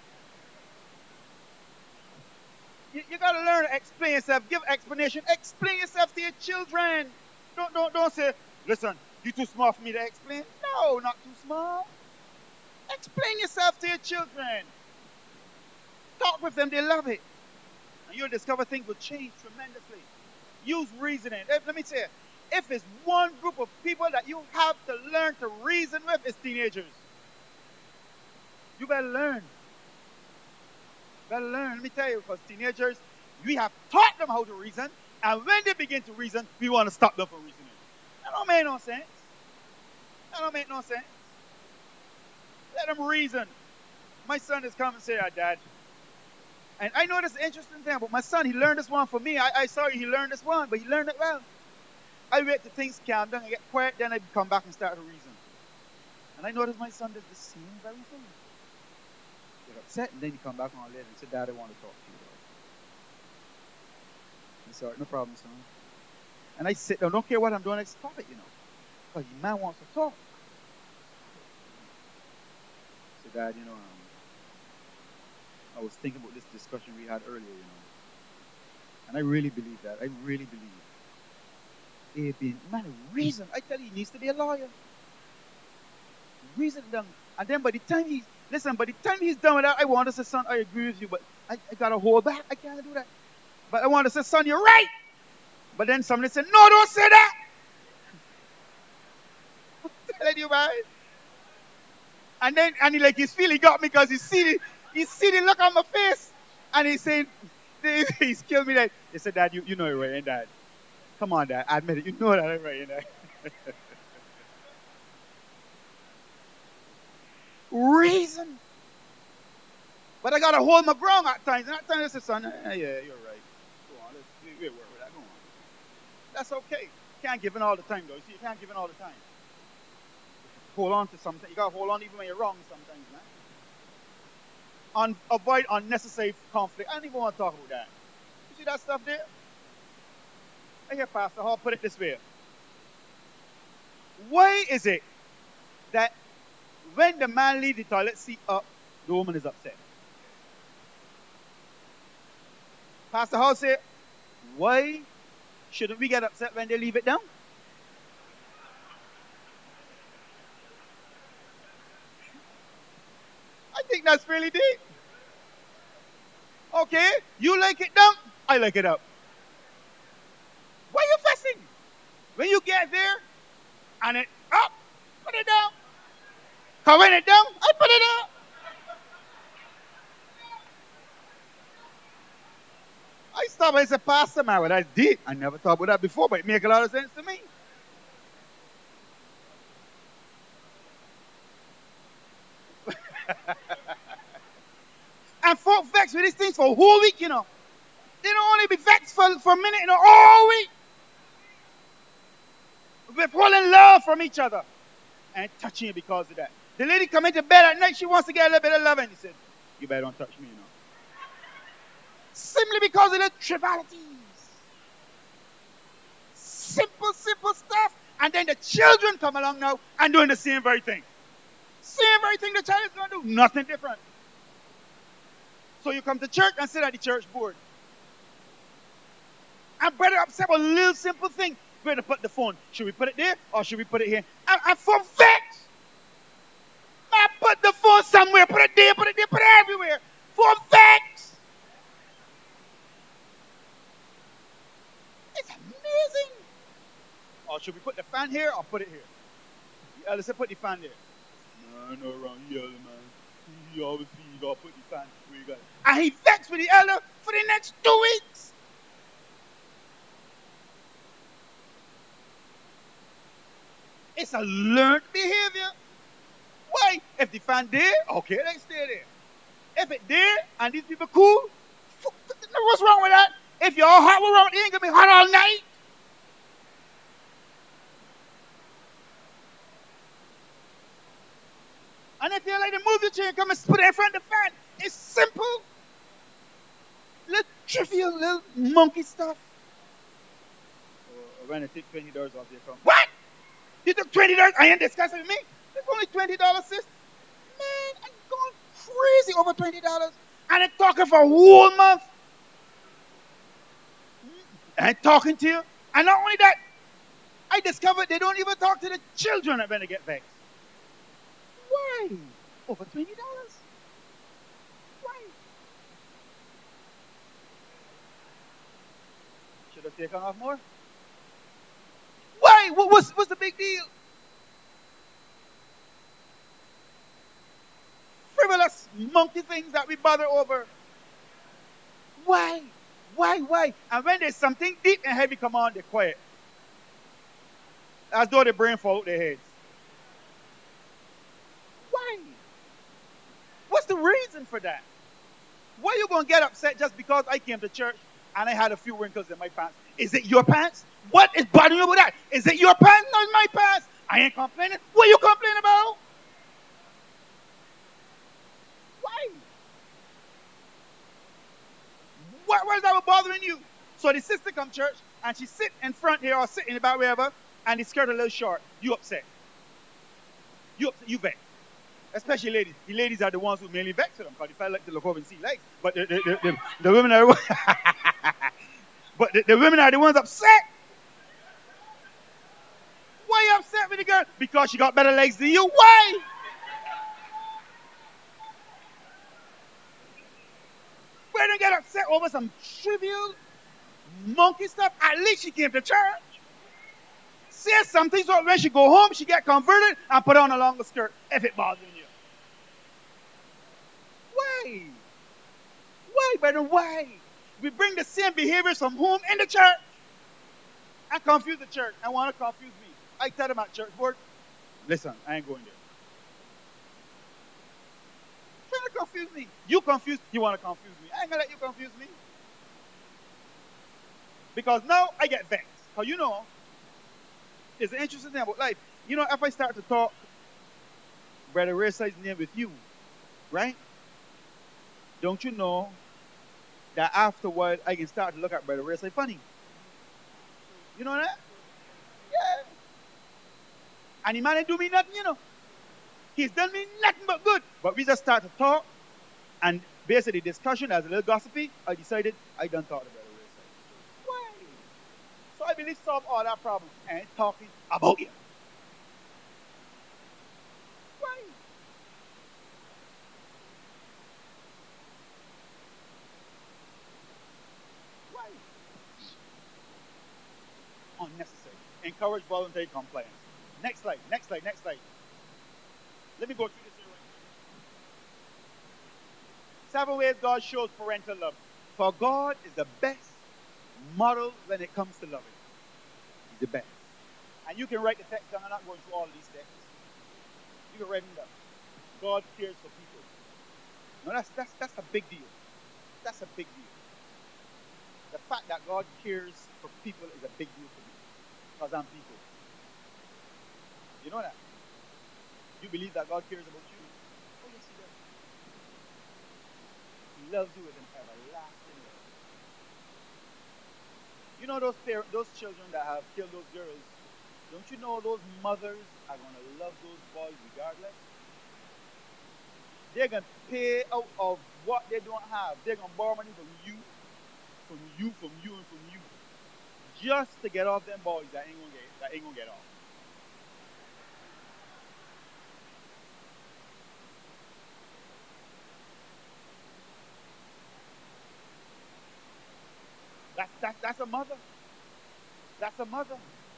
[SPEAKER 2] You, you got to learn to explain yourself. Give explanation. Explain yourself to your children. Don't, don't, don't say, listen, you too small for me to explain. No, not too small. Explain yourself to your children. Talk with them. They love it. And you'll discover things will change tremendously. Use reasoning. If, let me say it. If it's one group of people that you have to learn to reason with, it's teenagers. You better learn. You better learn. Let me tell you, because teenagers, we have taught them how to reason, and when they begin to reason, we want to stop them from reasoning. That don't make no sense. That don't make no sense. Let them reason. My son has come and said, ah, Dad, and I know this is an interesting thing, but my son, he learned this one for me. I, I saw he learned this one, but he learned it well. I wait till things calm down and get quiet, then I come back and start to reason. And I noticed my son does the same very thing. Get upset, and then he come back on later and say, Dad, I want to talk to you. I said, no problem, son. And I sit down, don't care what I'm doing, I stop it, you know. Because the man wants to talk. I said, Dad, you know, um, I was thinking about this discussion we had earlier, you know. And I really believe that. I really believe. It being, man, reason. I tell you, he needs to be a lawyer. Reason down. And then by the time he's, listen, by the time he's done with that, I want to say, son, I agree with you, but I, I got to hold back. I can't do that. But I want to say, son, you're right. But then somebody said, no, don't say that. I'm telling you, man. And then, and he like, his feeling got me because he see the, he see the look on my face. And he's saying, he's killed me. That he said, Dad, you, you know it right, ain't Dad? Come on, Dad, admit it. You know that ain't right, ain't Dad? Reason. But I got to hold my ground at times. And at times I say, son, eh, yeah, you're right. Go on, let's, we'll work with that. Go on. That's okay. You can't give in all the time, though. You see, you can't give in all the time. Hold on to something. You got to hold on even when you're wrong sometimes, man. Un- avoid unnecessary conflict. I don't even want to talk about that. You see that stuff there? I hear Pastor Hall put it this way. Why is it that when the man leaves the toilet seat up, the woman is upset? Pastor Hall said, why shouldn't we get upset when they leave it down? I think that's really deep. Okay, you like it down, I like it up. Why are you fussing? When you get there and it up, put it down. Cause when it down, I put it up. I stop and say, Pastor, man, well, that's deep. I never thought about that before, but it makes a lot of sense to me. And folk vex with these things for a whole week, you know. They don't only be vexed for, for a minute, you know, all week. Withholding love from each other and touching you because of that. The lady come into bed at night, she wants to get a little bit of love, and he said, you better don't touch me, you know. Simply because of the trivialities. Simple, simple stuff. And then the children come along now and doing the same very thing. Same very thing the child is going to do. Nothing different. So you come to church and sit at the church board. And brother upset with a little simple thing. Where to put the phone? Should we put it there or should we put it here? And, and for vex, man, put the phone somewhere. Put it there, put it there, put it everywhere. For vex. It's amazing. Or should we put the fan here or put it here? The elder said put the fan there. No, no, wrong. The elder, man. He always see you gotta put the fan where you got it. And he vexed with the elder for the next two weeks. It's a learned behavior. Why? If the fan there, okay, they stay there. If it there and these people cool, what's wrong with that? If you're all hot, what's wrong? You ain't gonna be hot all night. And if you like to move the chair, come and put it in front of the fan. It's simple. Little trivial, little monkey stuff. Oh, when I take twenty dollars off the account. What? You took twenty dollars? I ain't discussing with me. It's only twenty dollars, sis. Man, I'm going crazy over twenty dollars. And I'm talking for a whole month. I'm talking to you. And not only that, I discovered they don't even talk to the children when they get vexed. Why? Over twenty dollars? Why? Should have taken off more? Why? What, what's, what's the big deal? Frivolous monkey things that we bother over. Why? Why? Why? And when there's something deep and heavy come on, they're quiet. As though the brain fall out their heads. Why? What's the reason for that? Why are you going to get upset just because I came to church and I had a few wrinkles in my pants? Is it your pants? What is bothering you with that? Is it your pants? Not my pants. I ain't complaining. What are you complaining about? Why? What was that bothering you? So the sister come to church and she sit in front here or sit in the back wherever and the skirt a little short. You upset. You upset. You vex. Especially ladies. The ladies are the ones who mainly vex with them because the fellas like to look over and see legs. But the, the, the, the, the women are the But the, the women are the ones upset. Why you upset with the girl? Because she got better legs than you. Why? Why don't get upset over some trivial monkey stuff? At least she came to church. Say something so when she go home, she get converted and put on a longer skirt if it bothers you. Why? Why, brother? Why? We bring the same behaviors from home in the church and confuse the church and want to confuse me. I tell them at church board, listen, I ain't going there. Trying to confuse me. You confuse, you want to confuse me. I ain't gonna let you confuse me. Because now I get vexed. Because you know, it's an interesting thing about life. You know, if I start to talk Brother Ray Side's name with you, right? Don't you know that afterward I can start to look at Brother Ray Side funny? You know that? Yeah. And the man ain't do me nothing, you know. He's done me nothing but good. But we just start to talk, and basically the discussion as a little gossipy, I decided I done talk to Brother Ray Side. Why? So I believe solve all that problem and talking about you. Why? Why? Unnecessary. Encourage voluntary compliance. Next slide, next slide, next slide. Let me go through this here right here. Seven ways God shows parental love. For God is the best model when it comes to loving. He's the best. And you can write the text down. I'm not going through all these texts. You can write them down. God cares for people. No, that's, that's, that's a big deal. That's a big deal. The fact that God cares for people is a big deal for me. Because I'm people. You know that? You believe that God cares about you? Oh, yes, He does. He loves you with an everlasting love. You know those parents, those children that have killed those girls. Don't you know those mothers are gonna love those boys regardless? They're gonna pay out of what they don't have. They're gonna borrow money from you, from you, from you, and from you, just to get off them boys that ain't gonna get that ain't gonna get off. That's that's that's a mother. That's a mother.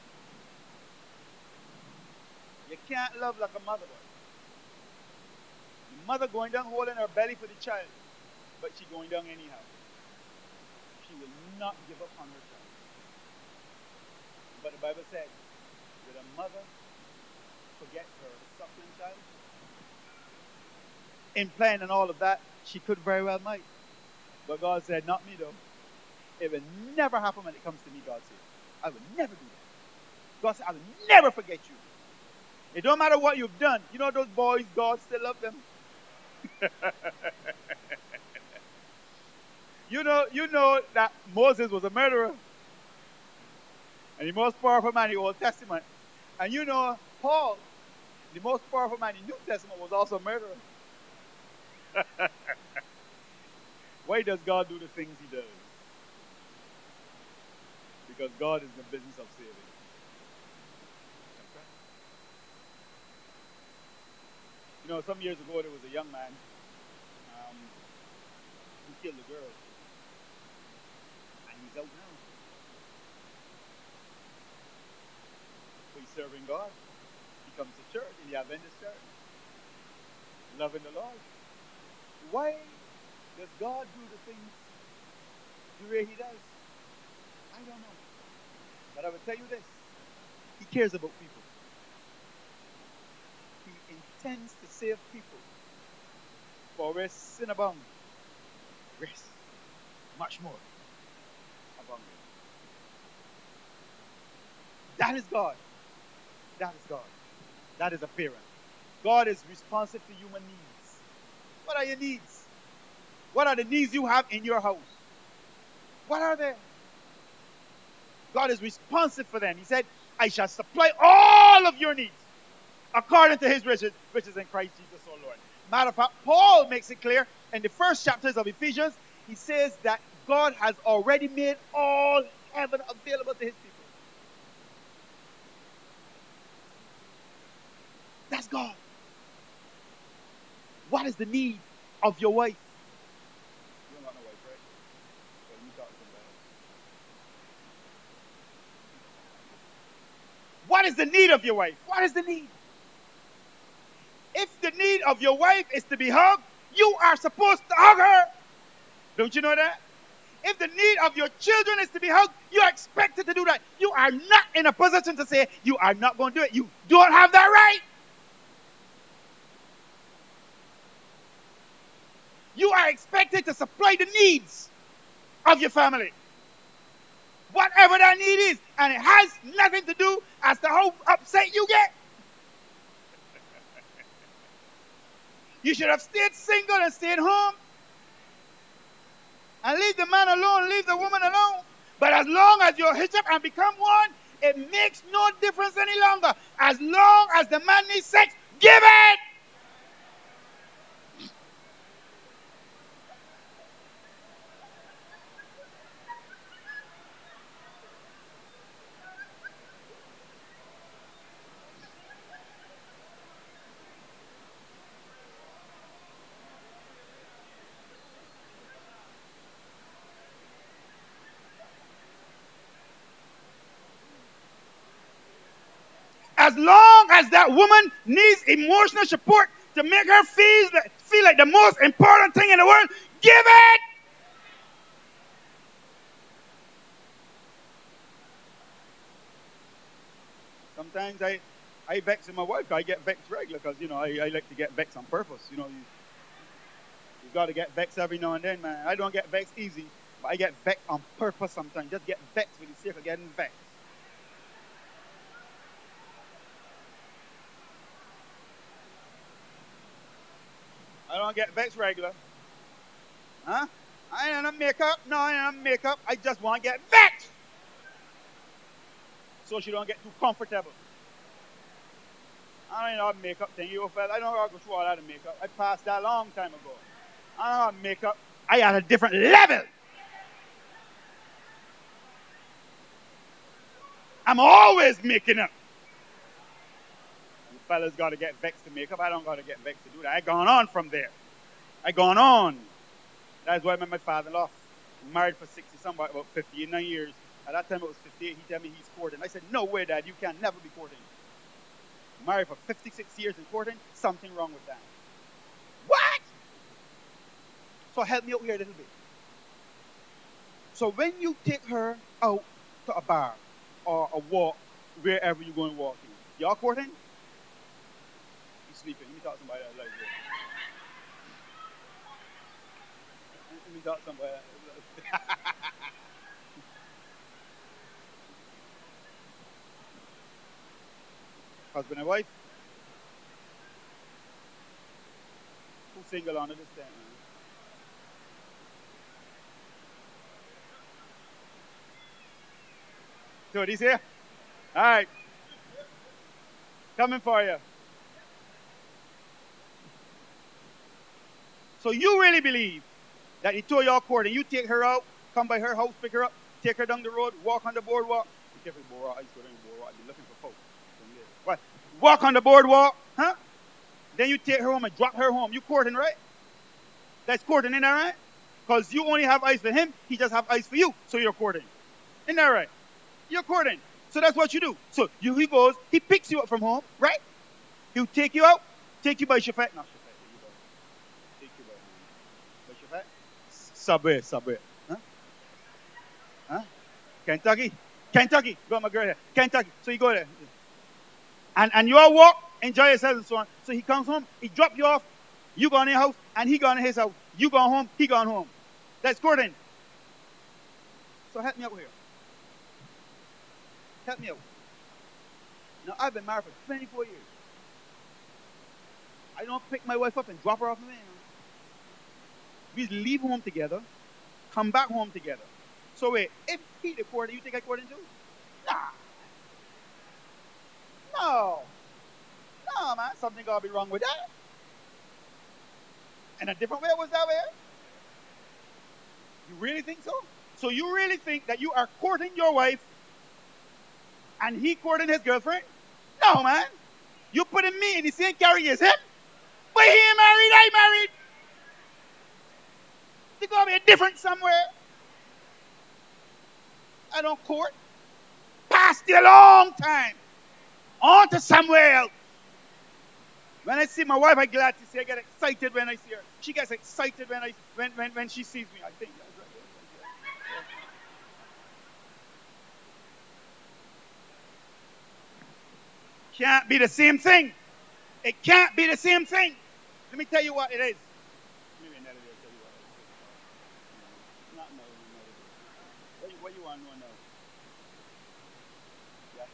[SPEAKER 2] You can't love like a mother does. The mother going down holding her belly for the child, but she going down anyhow. She will not give up on her child. But the Bible said, that a mother forget her suckling child? Implying and all of that, she could very well might. But God said, not me though. It will never happen when it comes to me, God said. I will never do that. God said, I will never forget you. It don't matter what you've done. You know those boys, God still love them. you know, you know that Moses was a murderer. And the most powerful man in the Old Testament. And you know, Paul, the most powerful man in the New Testament, was also a murderer. Why does God do the things he does? Because God is in the business of saving. That's right. You know, some years ago there was a young man um, who killed a girl. And he's out now. So he's serving God. He comes to church in the Adventist church. Loving the Lord. Why does God do the things the way he does? I don't know. But I will tell you this. He cares about people. He intends to save people. For where sin abounds, grace much more abounded. That is God. That is God. That is a parent. God is responsive to human needs. What are your needs? What are the needs you have in your house? What are they? God is responsive for them. He said, I shall supply all of your needs according to his riches, riches in Christ Jesus, our Lord. Matter of fact, Paul makes it clear in the first chapters of Ephesians. He says that God has already made all heaven available to his people. That's God. What is the need of your wife? You don't got no wife, right? Well, you talk to somebody. What is the need of your wife? What is the need? If the need of your wife is to be hugged, you are supposed to hug her. Don't you know that? If the need of your children is to be hugged, you are expected to do that. You are not in a position to say you are not going to do it. You don't have that right. You are expected to supply the needs of your family. Whatever that need is. And it has nothing to do as to how upset you get. You should have stayed single and stayed home. And leave the man alone, leave the woman alone. But as long as you hitch up and become one, it makes no difference any longer. As long as the man needs sex, give it! As long as that woman needs emotional support to make her feel, feel like the most important thing in the world, give it! Sometimes I, I vex with my wife. I get vexed regular because, you know, I, I like to get vexed on purpose. You know, you, you got to get vexed every now and then, man. I don't get vexed easy, but I get vexed on purpose sometimes. Just get vexed for the sake of getting vexed. I don't get vexed regular. Huh? I ain't on makeup. No, I ain't on makeup. I just want to get vexed. so she don't get too comfortable. I don't know how makeup thing, you fella. I don't know how to go through all that makeup. I passed that a long time ago. I don't know how makeup. I at a different level. I'm always making up. You fellas got to get vexed to make up. I don't got to get vexed to do that. I gone on from there. I gone on. That's why I met my father-in-law. Married for sixty, something about fifty-nine years. At that time it was fifty-eight. He told me he's courting. I said, no way, Dad. You can never be courting. Married for fifty-six years and courting? Something wrong with that. What? So help me out here a little bit. So when you take her out to a bar or a walk, wherever you're going walking, y'all courting? You sleeping. Let me talk to somebody that like this. Let me talk to somebody that husband and wife? Who's single under this thing, man? So he's here? All right. Coming for you. So you really believe that he told y'all court and you take her out, come by her house, pick her up, take her down the road, walk on the boardwalk. Be careful, boardwalk. I used to go down the boardwalk. I'd be looking for folks. What? Walk on the boardwalk, huh? Then you take her home and drop her home. You courting, right? That's courting, isn't that right? Because you only have eyes for him, he just have eyes for you, so you're courting. Isn't that right? You're courting. So that's what you do. So you, he goes, he picks you up from home, right? He'll take you out, take you by Shafet. Not Shafet, take you by, by Shafet. Subway, Subway. Huh? Huh? Kentucky? Kentucky. Got my girl here. Kentucky. So you go there. And, and you all walk, enjoy yourself and so on. So he comes home, he drop you off, you go in your house, and he gone in his house. You gone home, he gone home. That's courting. So help me out here. Help me out. Now, I've been married for twenty-four years. I don't pick my wife up and drop her off in there. We leave home together, come back home together. So wait, if he the court, you think I court too? Nah. No. No, man. Something got to be wrong with that. In a different way, was that way? You really think so? So you really think that you are courting your wife and he courting his girlfriend? No, man. You putting me in the same category as him? But he ain't married, I married. There's got to be a difference somewhere. I don't court. Past a long time. On to somewhere else. When I see my wife, I'm glad to see. I get excited when I see her. She gets excited when I when when, when she sees me. I think that's right. Can't be the same thing. It can't be the same thing. Let me tell you what it is. Maybe another day I'll tell you what it is. Not no, no. What you, what you want to know now? Yeah.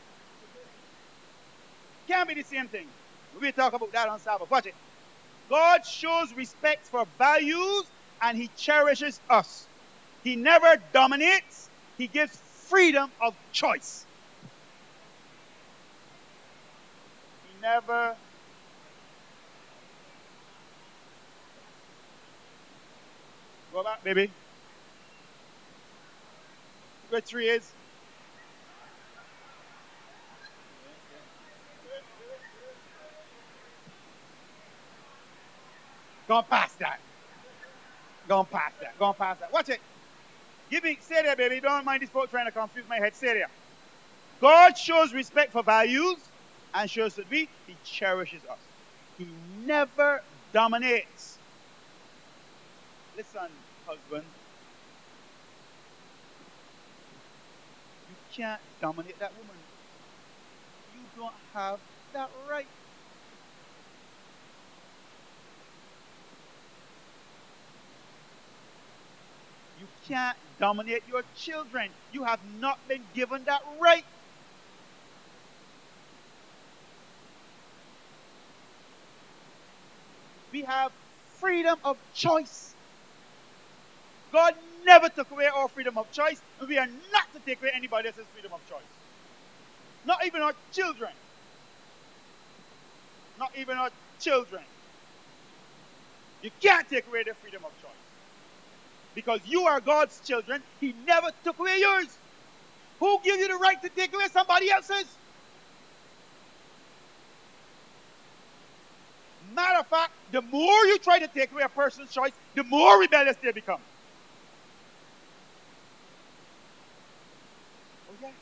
[SPEAKER 2] Can't be the same thing. We'll talk about that on Sabbath. Watch it. God shows respect for values and he cherishes us. He never dominates. He gives freedom of choice. He never go back, baby. Where three is? Gone past that. Gone past that. Gone past that. Watch it. Give me, say there, baby. Don't mind these folks trying to confuse my head. Say there. God shows respect for values and shows that we, he cherishes us. He never dominates. Listen, husband. You can't dominate that woman. You don't have that right. You can't dominate your children. You have not been given that right. We have freedom of choice. God never took away our freedom of choice, and we are not to take away anybody else's freedom of choice. Not even our children. Not even our children. You can't take away their freedom of choice. Because you are God's children. He never took away yours. Who gives you the right to take away somebody else's? Matter of fact, the more you try to take away a person's choice, the more rebellious they become. Oh, yes.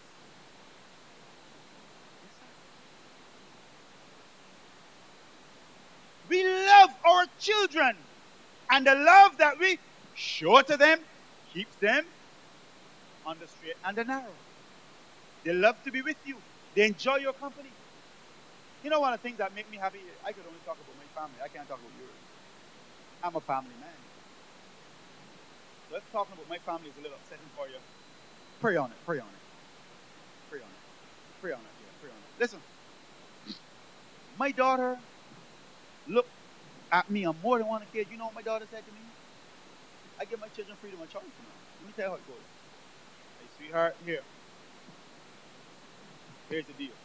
[SPEAKER 2] We love our children. And the love that we show to them keeps them on the straight and the narrow. They love to be with you. They enjoy your company. You know one of the things that make me happy? I could only talk about my family. I can't talk about yours. I'm a family man. So if talking about my family is a little upsetting for you, pray on it, pray on it. Pray on it. Pray on it, yeah, pray on it. Listen. My daughter looked at me on more than one occasion. You know what my daughter said to me? I give my children freedom of choice now. Let me tell you how it goes. Hey, sweetheart, here. Here's the deal.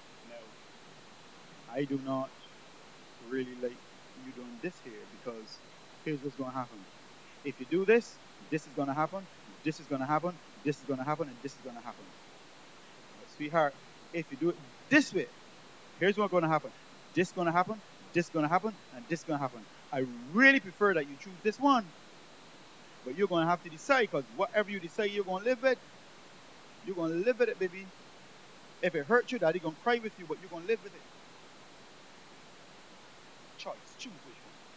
[SPEAKER 2] Now, I do not really like you doing this here because here's what's going to happen. If you do this, this is going to happen, this is going to happen, this is going to happen, and this is going to happen. But sweetheart, if you do it this way, here's what's going to happen. This is going to happen, this is going to happen, and this is going to happen. I really prefer that you choose this one. But you're going to have to decide, because whatever you decide you're going to live with, you're going to live with it, baby. If it hurts you, daddy going to cry with you, but you're going to live with it. Choice. Choose which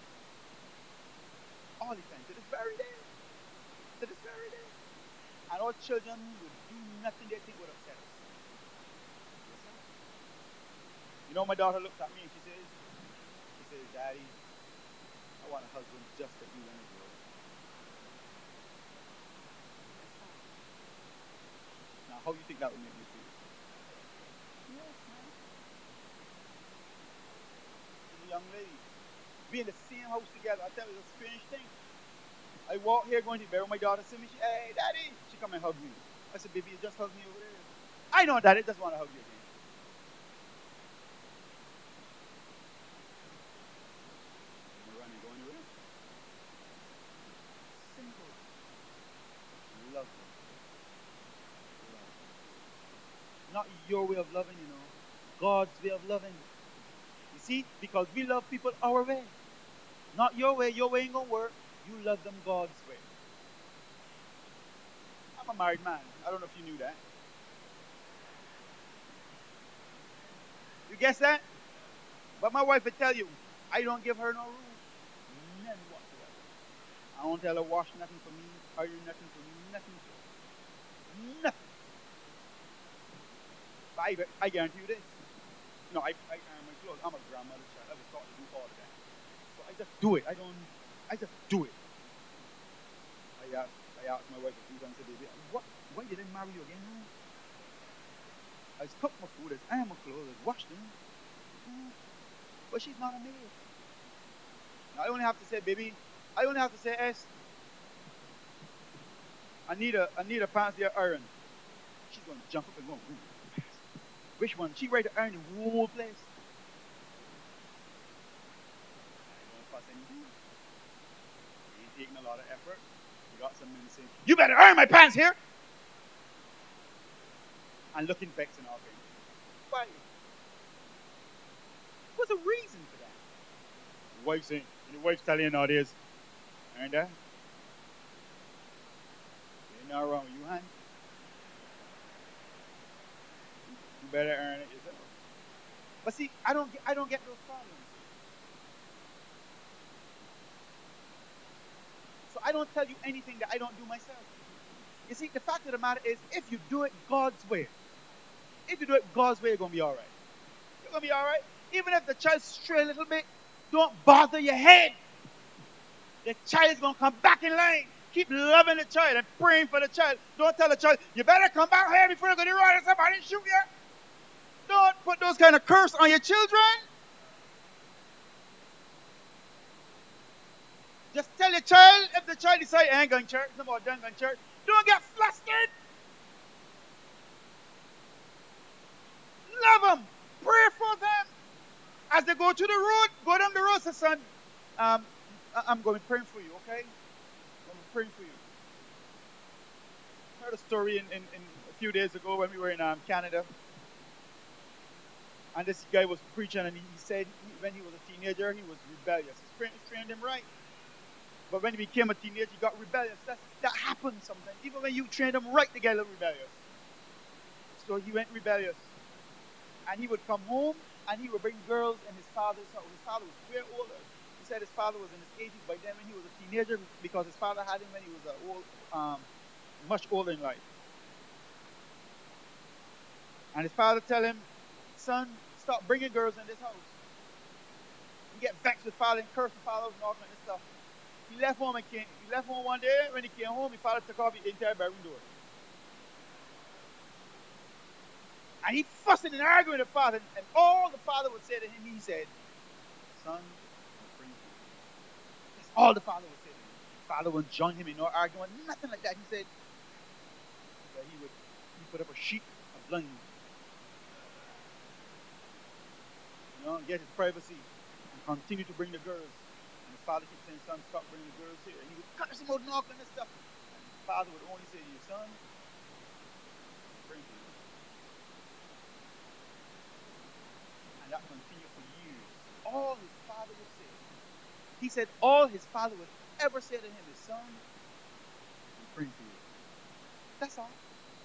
[SPEAKER 2] one. All the time. To this very day. To this very day. And our children would do nothing they think would upset us. You know, my daughter looked at me and she says, she says, Daddy, I want a husband just like you and a girl. Now, how do you think that would make me feel? Yes, man. She's a young lady. Be in the same house together. I tell you, it's a strange thing. I walk here going to bed with my daughter. See me, she, hey, Daddy. She come and hug me. I said, baby, you just hug me over there. I know, Daddy, just want to hug you again. You run and go anywhere. Simple. Love them. Not your way of loving, you know. God's way of loving. You see, because we love people our way. Not your way. Your way ain't going to work. You love them God's way. I'm a married man. I don't know if you knew that. You guess that? But my wife would tell you, I don't give her no rules. None whatsoever. I don't tell her wash nothing for me, iron nothing for me, nothing for me. Nothing. But I, I guarantee you this. No, I, I iron my clothes. I'm a grandmother's child. I was taught to do all of that. So I just do it. I don't, I just do it. I asked, I asked my wife a few times a day, what, why did I marry you again now? I cook my food, I iron my clothes, I wash them. But she's not a maid. Now I only have to say, baby, I only have to say, S, I need a, I need a pants there iron. She's going to jump up and go, ooh, which one? She ready to iron the whole place. I don't fuss anything. It ain't taking a lot of effort. We got some men saying, you better iron my pants here. And looking vexed and all things. Why? What's the reason for that? The wife saying, and the wife's telling you nowadays, iron that. Ain't nothing wrong with you, honey. You better earn it yourself. But see, I don't get, I don't get those problems. So I don't tell you anything that I don't do myself. You see, the fact of the matter is, if you do it God's way, if you do it God's way, you're going to be all right. You're going to be all right. Even if the child stray a little bit, don't bother your head. The child is going to come back in line. Keep loving the child and praying for the child. Don't tell the child, you better come back here before you go to the road and somebody shoot you. Don't put those kind of curse on your children. Just tell your child, if the child decides, I ain't going to church, no more done going to church, don't get flustered. go to the road, go down the road, say, son, um, I- I'm going to be praying for you, okay? I'm going to be praying for you. I heard a story in, in, in a few days ago when we were in um, Canada. And this guy was preaching, and he, he said he, when he was a teenager, he was rebellious. His parents trained him right. But when he became a teenager, he got rebellious. That's, that happens sometimes. Even when you train them right, they get a little rebellious. So he went rebellious. And he would come home, and he would bring girls in his father's house. His father was way older. He said his father was in his eighties by then when he was a teenager, because his father had him when he was a old, um, much older in life. And his father tell him, son, stop bringing girls in this house. He get vexed with father and curse the father and all kind of stuff. He left home and came. He left home one day. When he came home, his father took off the entire bedroom door. And he fussing and arguing with the father. And all the father would say to him, he said, son, I'm praying for you. That's all the father would say to him. The father wouldn't join him in no argument, nothing like that. He said that he would he put up a sheet of blind. You know, get his privacy and continue to bring the girls. And his father kept saying, son, stop bringing the girls here. And he would curse him out and all kind of stuff. And his father would only say to you, son, I'm praying for you. And that continued for years. All his father would say. He said all his father would ever say to him is, son, I'm praying for you. That's all.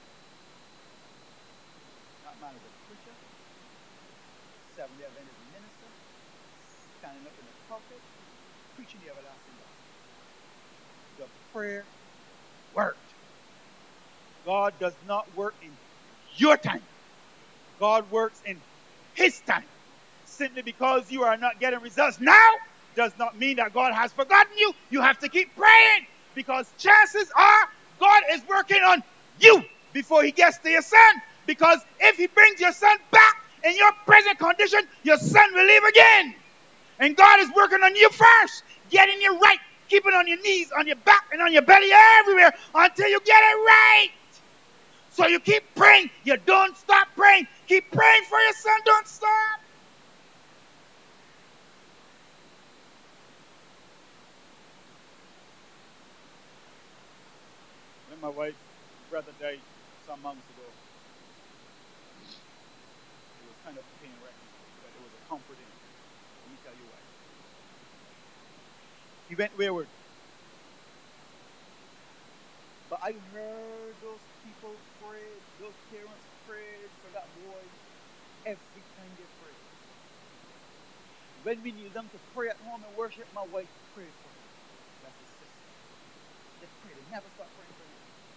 [SPEAKER 2] That man is a preacher, Seventh-day Adventist minister, standing up in the pulpit, preaching the everlasting gospel. The prayer worked. God does not work in your time. God works in his time. Simply because you are not getting results now does not mean that God has forgotten you. You have to keep praying, because chances are God is working on you before he gets to your son. Because if he brings your son back in your present condition, your son will leave again. And God is working on you first, getting you right, keeping on your knees, on your back, and on your belly everywhere until you get it right. So you keep praying. You don't stop praying. Keep praying for your son. Don't stop. When my wife's brother died some months ago, it was kind of pain-wrecking, but it was a comforting. Let me tell you why. He went wayward. But I heard those people pray, those parents prayed for that boy every time they prayed. When we kneel down to pray at home and worship, my wife prayed for him. That's his sister. They prayed. They never stopped praying for him.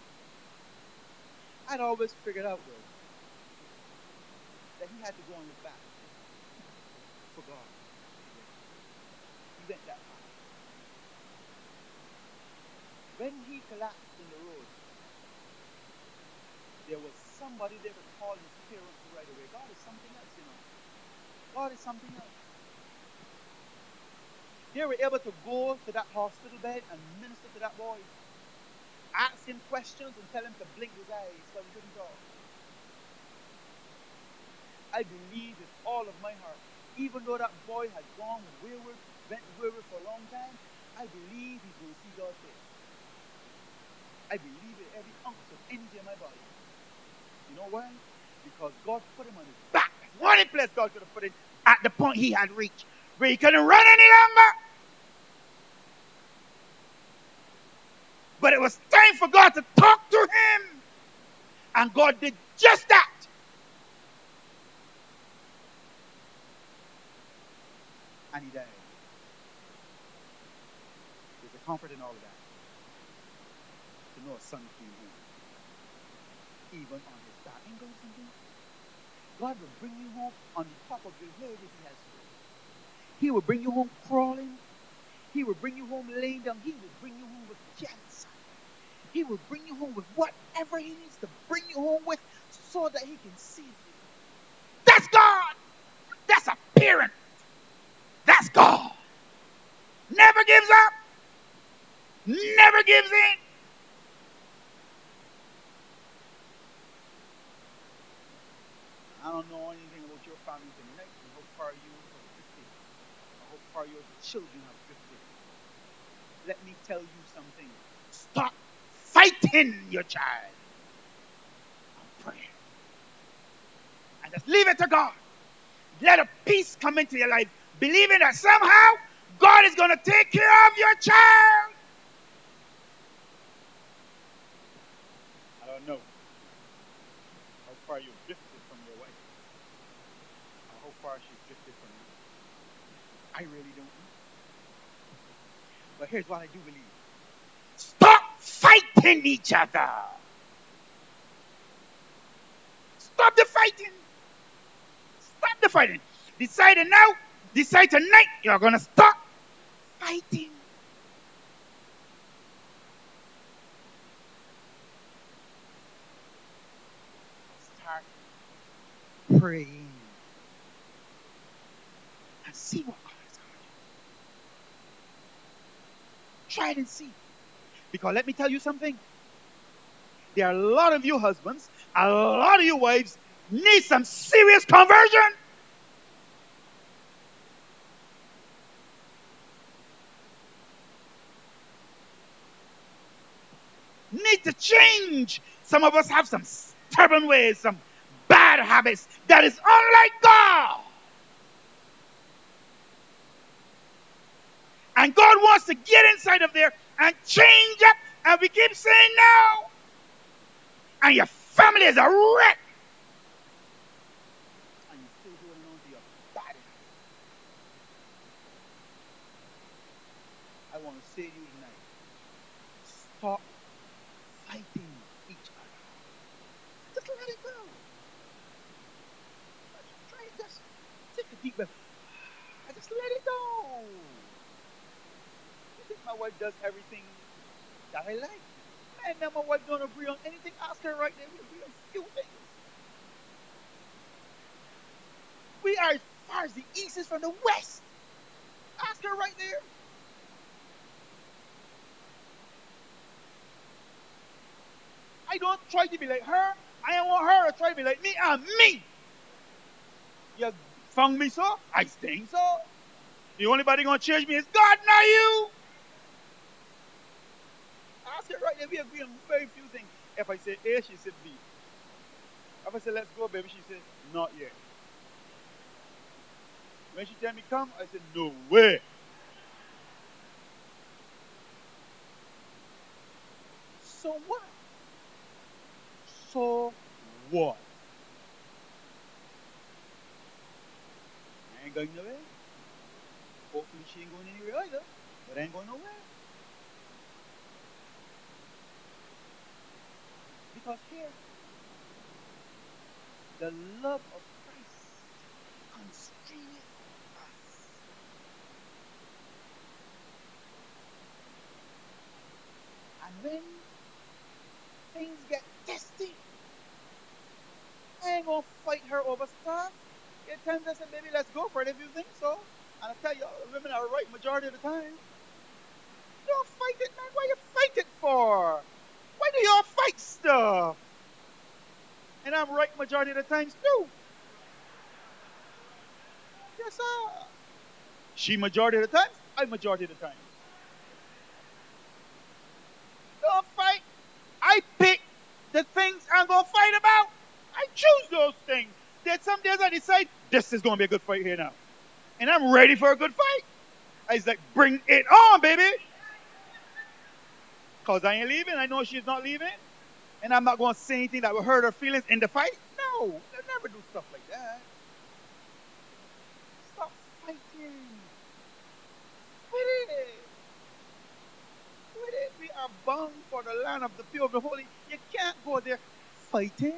[SPEAKER 2] I'd always figured out, though, that he had to go on his back for God. He went that far. When he collapsed in the road, there was somebody there to call his parents right away. God is something else, you know. God is something else. They were able to go to that hospital bed and minister to that boy. Ask him questions and tell him to blink his eyes so he couldn't talk. I believe with all of my heart, even though that boy had gone wayward, went wayward for a long time, I believe he's going to see God's face. I believe with every ounce of energy in my body. You know why? Because God put him on his back. That's the only place God could have put him at the point he had reached, where he couldn't run any longer. But it was time for God to talk to him. And God did just that. And he died. There's a comfort in all of that. To know a son came home. Even on his back. Ain't God something? God will bring you home on the top of your head if he has to. He will bring you home crawling. He will bring you home laying down. He will bring you home with cancer. He will bring you home with whatever he needs to bring you home with so that he can save you. That's God. That's a parent. That's God. Never gives up. Never gives in. I don't know anything about your family tonight and how far you were from this day. far your children have drifted. Let me tell you something. Stop fighting your child. I'm praying. And just leave it to God. Let a peace come into your life, believing that somehow God is going to take care of your child. I don't know how far you've drifted from your wife, or how far she's drifted from you. I really don't know. But here's what I do believe. Stop fighting each other. Stop the fighting. Stop the fighting. Decide now, decide tonight, you're going to stop fighting. Start praying. And see what God is going to do. Try it and see. Because let me tell you something. There are a lot of you husbands, a lot of you wives need some serious conversion. Need to change. Some of us have some stubborn ways, some bad habits that is unlike God. And God wants to get inside of there and change up. And we keep saying no. And your family is a wreck. And you're still holding on to your bad habits. I want to say to you tonight, stop fighting each other. Just let it go. Try it. Just take a deep breath. I just let it go. You think my wife does everything that I like? Man, now my wife don't agree on anything. Ask her right there. We agree on a few things. We are as far as the east is from the west. Ask her right there. I don't try to be like her. I don't want her to try to be like me. I'm me. You found me so, I think so. The only body gonna change me is God, not you. Ask her right there. We agree on very few things. If I say A, she said B. If I say let's go, baby, she said not yet. When she tell me come, I said no way. So what? So what? I ain't going nowhere. Hopefully she ain't going anywhere either. But I ain't going nowhere. Because here, the love of Christ constraineth us. And when things get testy, I ain't gonna fight her over stuff. Get times I said, baby, let's go for it if you think so. And I tell you, women are right majority of the time. Don't fight it, man. Why you fight it for? Why do y'all fight stuff? And I'm right majority of the times too. Yes, sir. She majority of the times, I majority of the times. Don't fight. I pick the things I'm gonna fight about. I choose those things. There's some days I decide this is gonna be a good fight here now. And I'm ready for a good fight. I was like, bring it on, baby. Because I ain't leaving. I know she's not leaving. And I'm not going to say anything that will hurt her feelings in the fight. No, they'll never do stuff like that. Stop fighting. With it. With it. We are bound for the land of the pure of the holy. You can't go there fighting.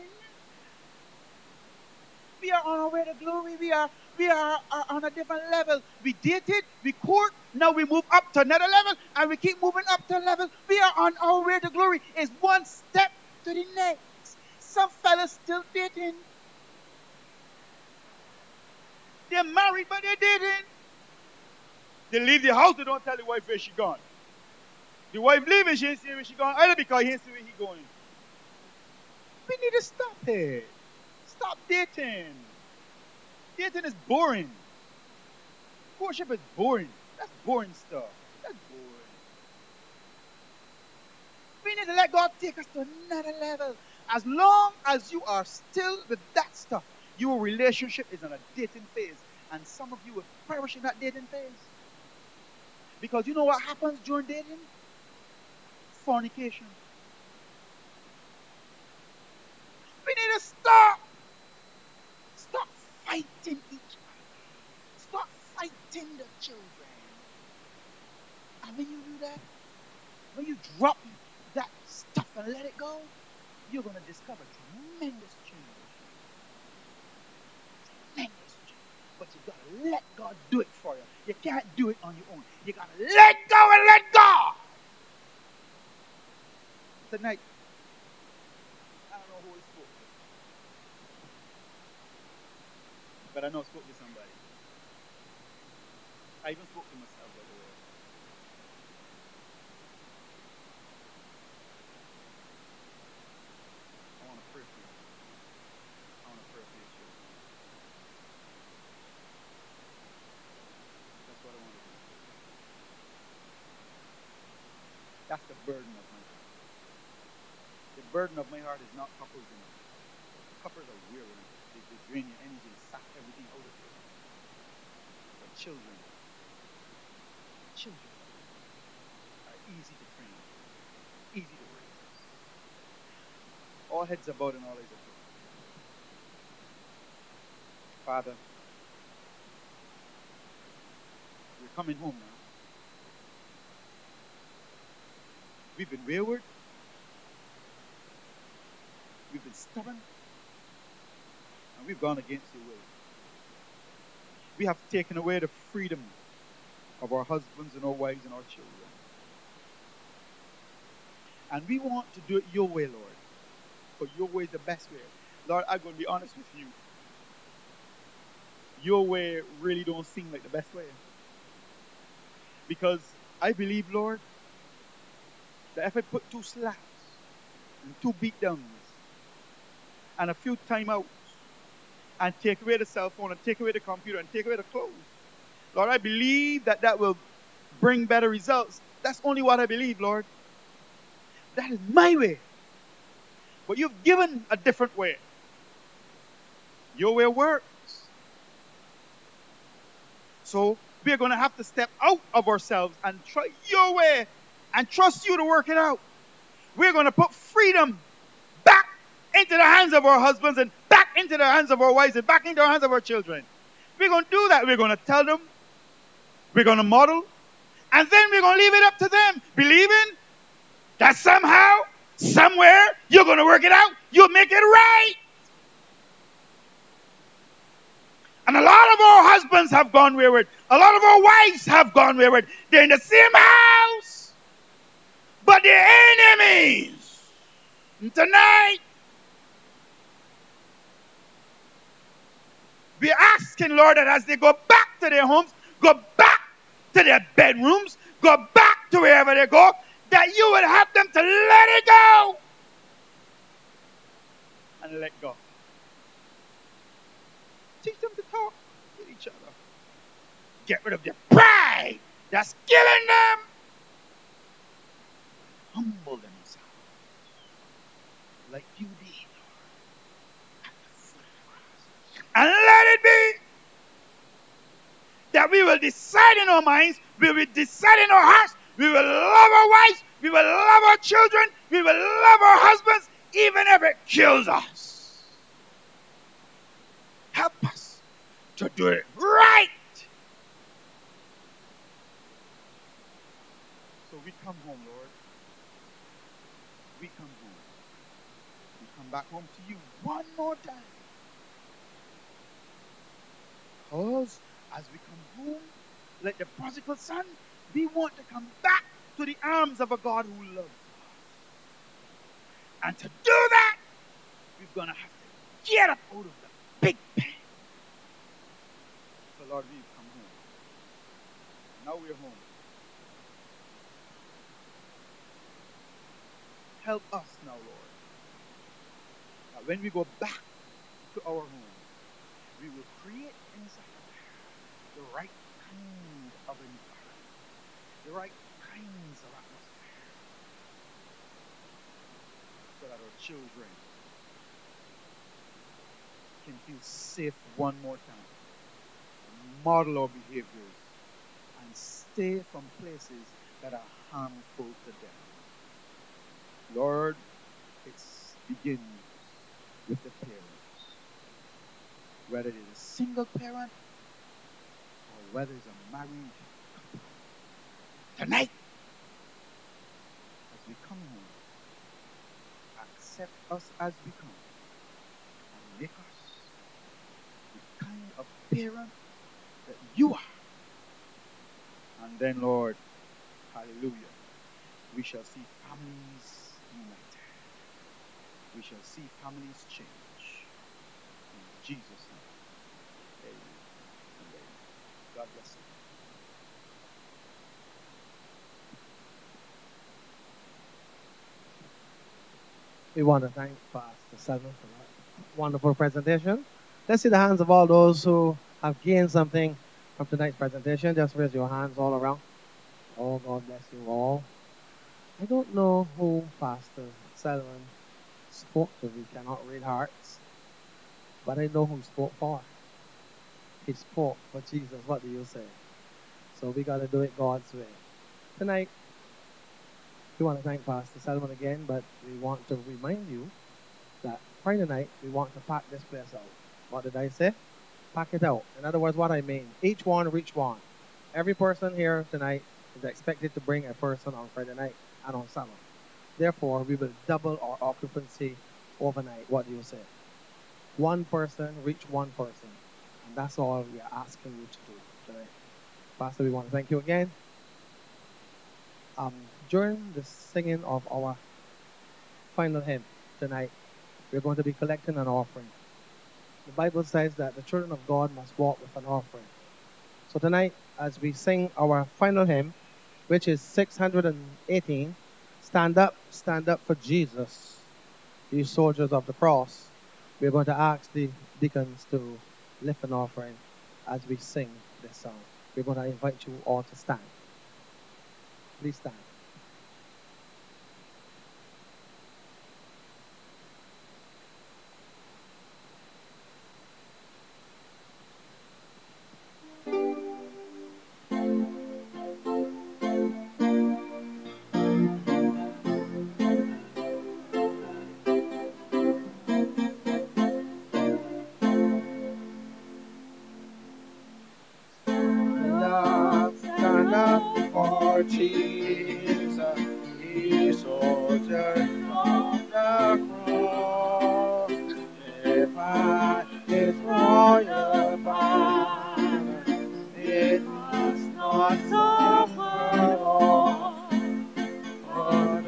[SPEAKER 2] We are on our way to glory. We are we are, are on a different level. We dated, we court, now we move up to another level, and we keep moving up to a level. We are on our way to glory. It's one step to the next. Some fellas still dating. They're married, but they're dating. They leave the house, they don't tell the wife where she gone. The wife leaving, she ain't see where she gone, either because he ain't see where he going. We need to stop it. Stop dating. Dating is boring. Courtship is boring. That's boring stuff. That's boring. We need to let God take us to another level. As long as you are still with that stuff, your relationship is on a dating phase. And some of you will perish in that dating phase. Because you know what happens during dating? Fornication. We need to stop. Stop fighting each other. Stop fighting the children. And when you do that, when you drop that stuff and let it go, you're going to discover tremendous change. Tremendous change. But you got to let God do it for you. You can't do it on your own. You got to let go and let God. Tonight, I don't know who he spoke to, but I know I spoke to somebody. I even spoke to myself, by the way. I want to pray for you. I want to pray for your children. That's what I want to do. That's the burden of my heart. The burden of my heart is not couples enough. Couples are weary. They, they drain your energy and suck everything out of you. But children, children are easy to train, easy to raise. All heads are bowed and all eyes are closed. Father, we're coming home now. We've been wayward. We've been stubborn. And we've gone against your will. We have taken away the freedom of our husbands and our wives and our children. And we want to do it your way, Lord. But your way is the best way. Lord, I'm going to be honest with you. Your way really don't seem like the best way. Because I believe, Lord, that if I put two slaps and two beatdowns and a few timeouts and take away the cell phone and take away the computer and take away the clothes, Lord, I believe that that will bring better results. That's only what I believe, Lord. That is my way. But you've given a different way. Your way works. So we're going to have to step out of ourselves and try your way and trust you to work it out. We're going to put freedom back into the hands of our husbands and back into the hands of our wives and back into the hands of our children. We're going to do that. We're going to tell them. We're going to model. And then we're going to leave it up to them. Believing that somehow, somewhere, you're going to work it out. You'll make it right. And a lot of our husbands have gone wayward. A lot of our wives have gone wayward. They're in the same house, but they're enemies. And tonight, we're asking, Lord, that as they go back to their homes, go back to their bedrooms, go back to wherever they go, that you will help them to let it go and let go. Teach them to talk with each other. Get rid of their pride that's killing them. Humble themselves like you did, Lord, at the foot of the cross. And let it be that we will decide in our minds, we will decide in our hearts, we will love our wives, we will love our children, we will love our husbands, even if it kills us. Help us to do it right. So we come home, Lord. We come home. We come back home to you one more time. Because as we come home, like the prodigal son, we want to come back to the arms of a God who loves us. And to do that, we're going to have to get up out of the big pen. So Lord, we've come home. Now we're home. Help us now, Lord, that when we go back to our home, we will create inside the right kind kind of environment, the right kinds of atmosphere, so that our children can feel safe one more time, model our behaviors, and stay from places that are harmful to them. Lord, it begins with the parents, whether it is a single parent or whether it's a married couple. Tonight, as we come home, accept us as we come and make us the kind of parent that you are. And then, Lord, hallelujah, we shall see families united. We shall see families change. In Jesus' name, amen and amen. God bless you.
[SPEAKER 3] We want to thank Pastor Selman for that wonderful presentation. Let's see the hands of all those who have gained something from tonight's presentation. Just raise your hands all around. Oh, God bless you all. I don't know who Pastor Selman spoke to. We cannot read hearts. But I know who he spoke for. He spoke for Jesus. What do you say? So we got to do it God's way. Tonight, we want to thank Pastor Selman again, but we want to remind you that Friday night, we want to pack this place out. What did I say? Pack it out. In other words, what I mean, each one reach one. Every person here tonight is expected to bring a person on Friday night and on Saturday. Therefore, we will double our occupancy overnight. What do you say? One person reach one person. And that's all we are asking you to do tonight. Pastor, we want to thank you again. Um, during the singing of our final hymn tonight, we're going to be collecting an offering. The Bible says that the children of God must walk with an offering. So tonight, as we sing our final hymn, which is six hundred eighteen, Stand Up, Stand Up for Jesus, you soldiers of the cross, we're going to ask the deacons to lift an offering as we sing this song. We're going to invite you all to stand. Please stand.
[SPEAKER 4] Jesus, he soldier on the cross, if his royal banner, it must not suffer long, but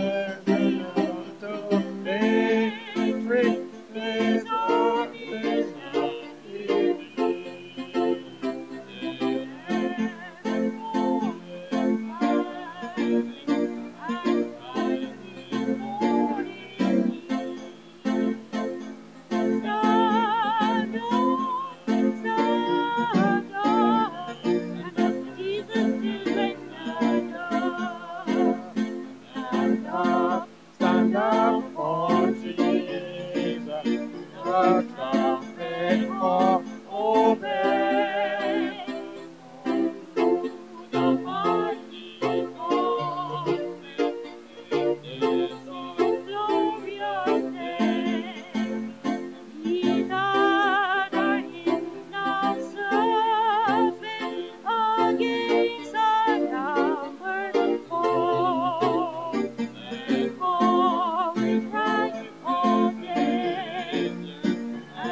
[SPEAKER 4] the victory is on his stand up for Jesus, the trumpet call, obey. The mighty God, this glorious day, He that is now serving against a numbered foe, and for his right all day,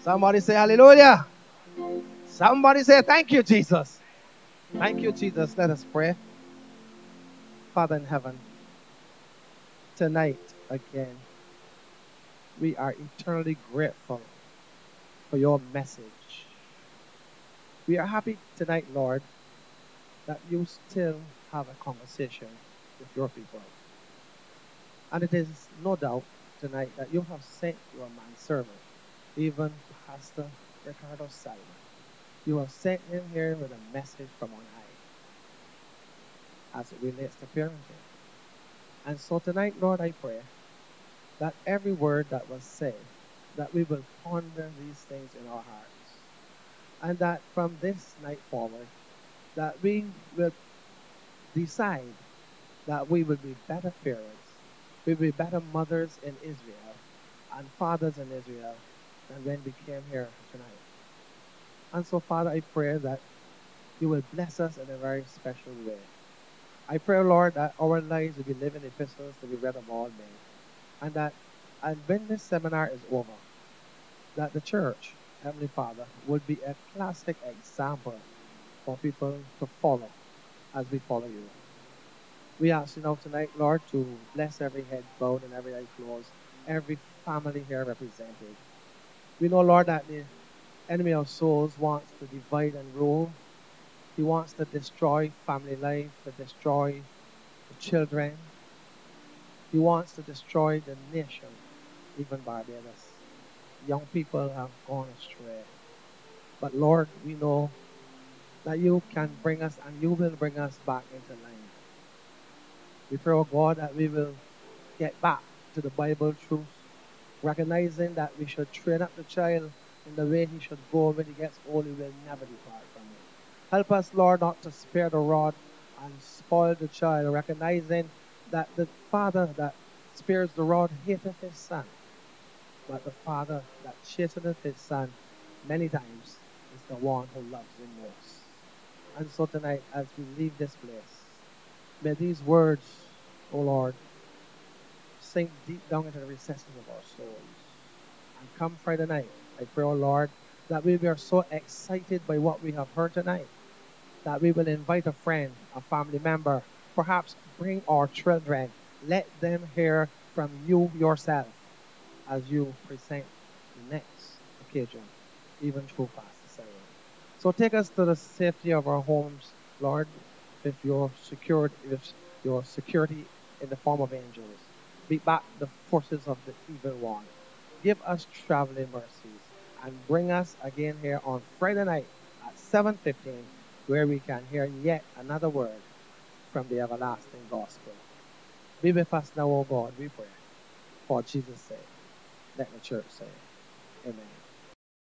[SPEAKER 3] Somebody say hallelujah. Somebody say thank you, Jesus. Thank you, Jesus. Let us pray. Father in heaven, tonight again, we are eternally grateful for your message. We are happy tonight, Lord, that you still have a conversation with your people. And it is no doubt tonight that you have sent your manservant, even Pastor Ricardo Salmon. You have sent him here with a message from on high as it relates to parenting. And so tonight, Lord, I pray that every word that was said, that we will ponder these things in our hearts. And that from this night forward, that we will decide that we will be better parents, we will be better mothers in Israel and fathers in Israel than when we came here tonight. And so, Father, I pray that you will bless us in a very special way. I pray, Lord, that our lives will be living epistles to be read of all men. And that and when this seminar is over, that the church, Heavenly Father, would be a classic example for people to follow as we follow you. We ask you now tonight, Lord, to bless every head bowed and every eye closed, every family here represented. We know, Lord, that the enemy of souls wants to divide and rule. He wants to destroy family life, to destroy the children. He wants to destroy the nation, even Barbados. Young people have gone astray. But Lord, we know that you can bring us and you will bring us back into line. We pray, oh God, that we will get back to the Bible truth, recognizing that we should train up the child in the way he should go. When he gets old, he will never depart from it. Help us, Lord, not to spare the rod and spoil the child, recognizing that the father that spares the rod hateth his son, but the father that chasteneth his son many times is the one who loves him most. And so tonight, as we leave this place, may these words, O Lord, sink deep down into the recesses of our souls. And come Friday night, I pray, O Lord, that we are so excited by what we have heard tonight, that we will invite a friend, a family member, perhaps bring our children. Let them hear from you yourself as you present the next occasion, even through Pastor Sarah. So take us to the safety of our homes, Lord, with your secured, with your security in the form of angels. Beat back the forces of the evil one. Give us traveling mercies and bring us again here on Friday night at seven fifteen, where we can hear yet another word from the everlasting gospel. Be with us now, O God, we pray. For Jesus' sake, let the church say, amen.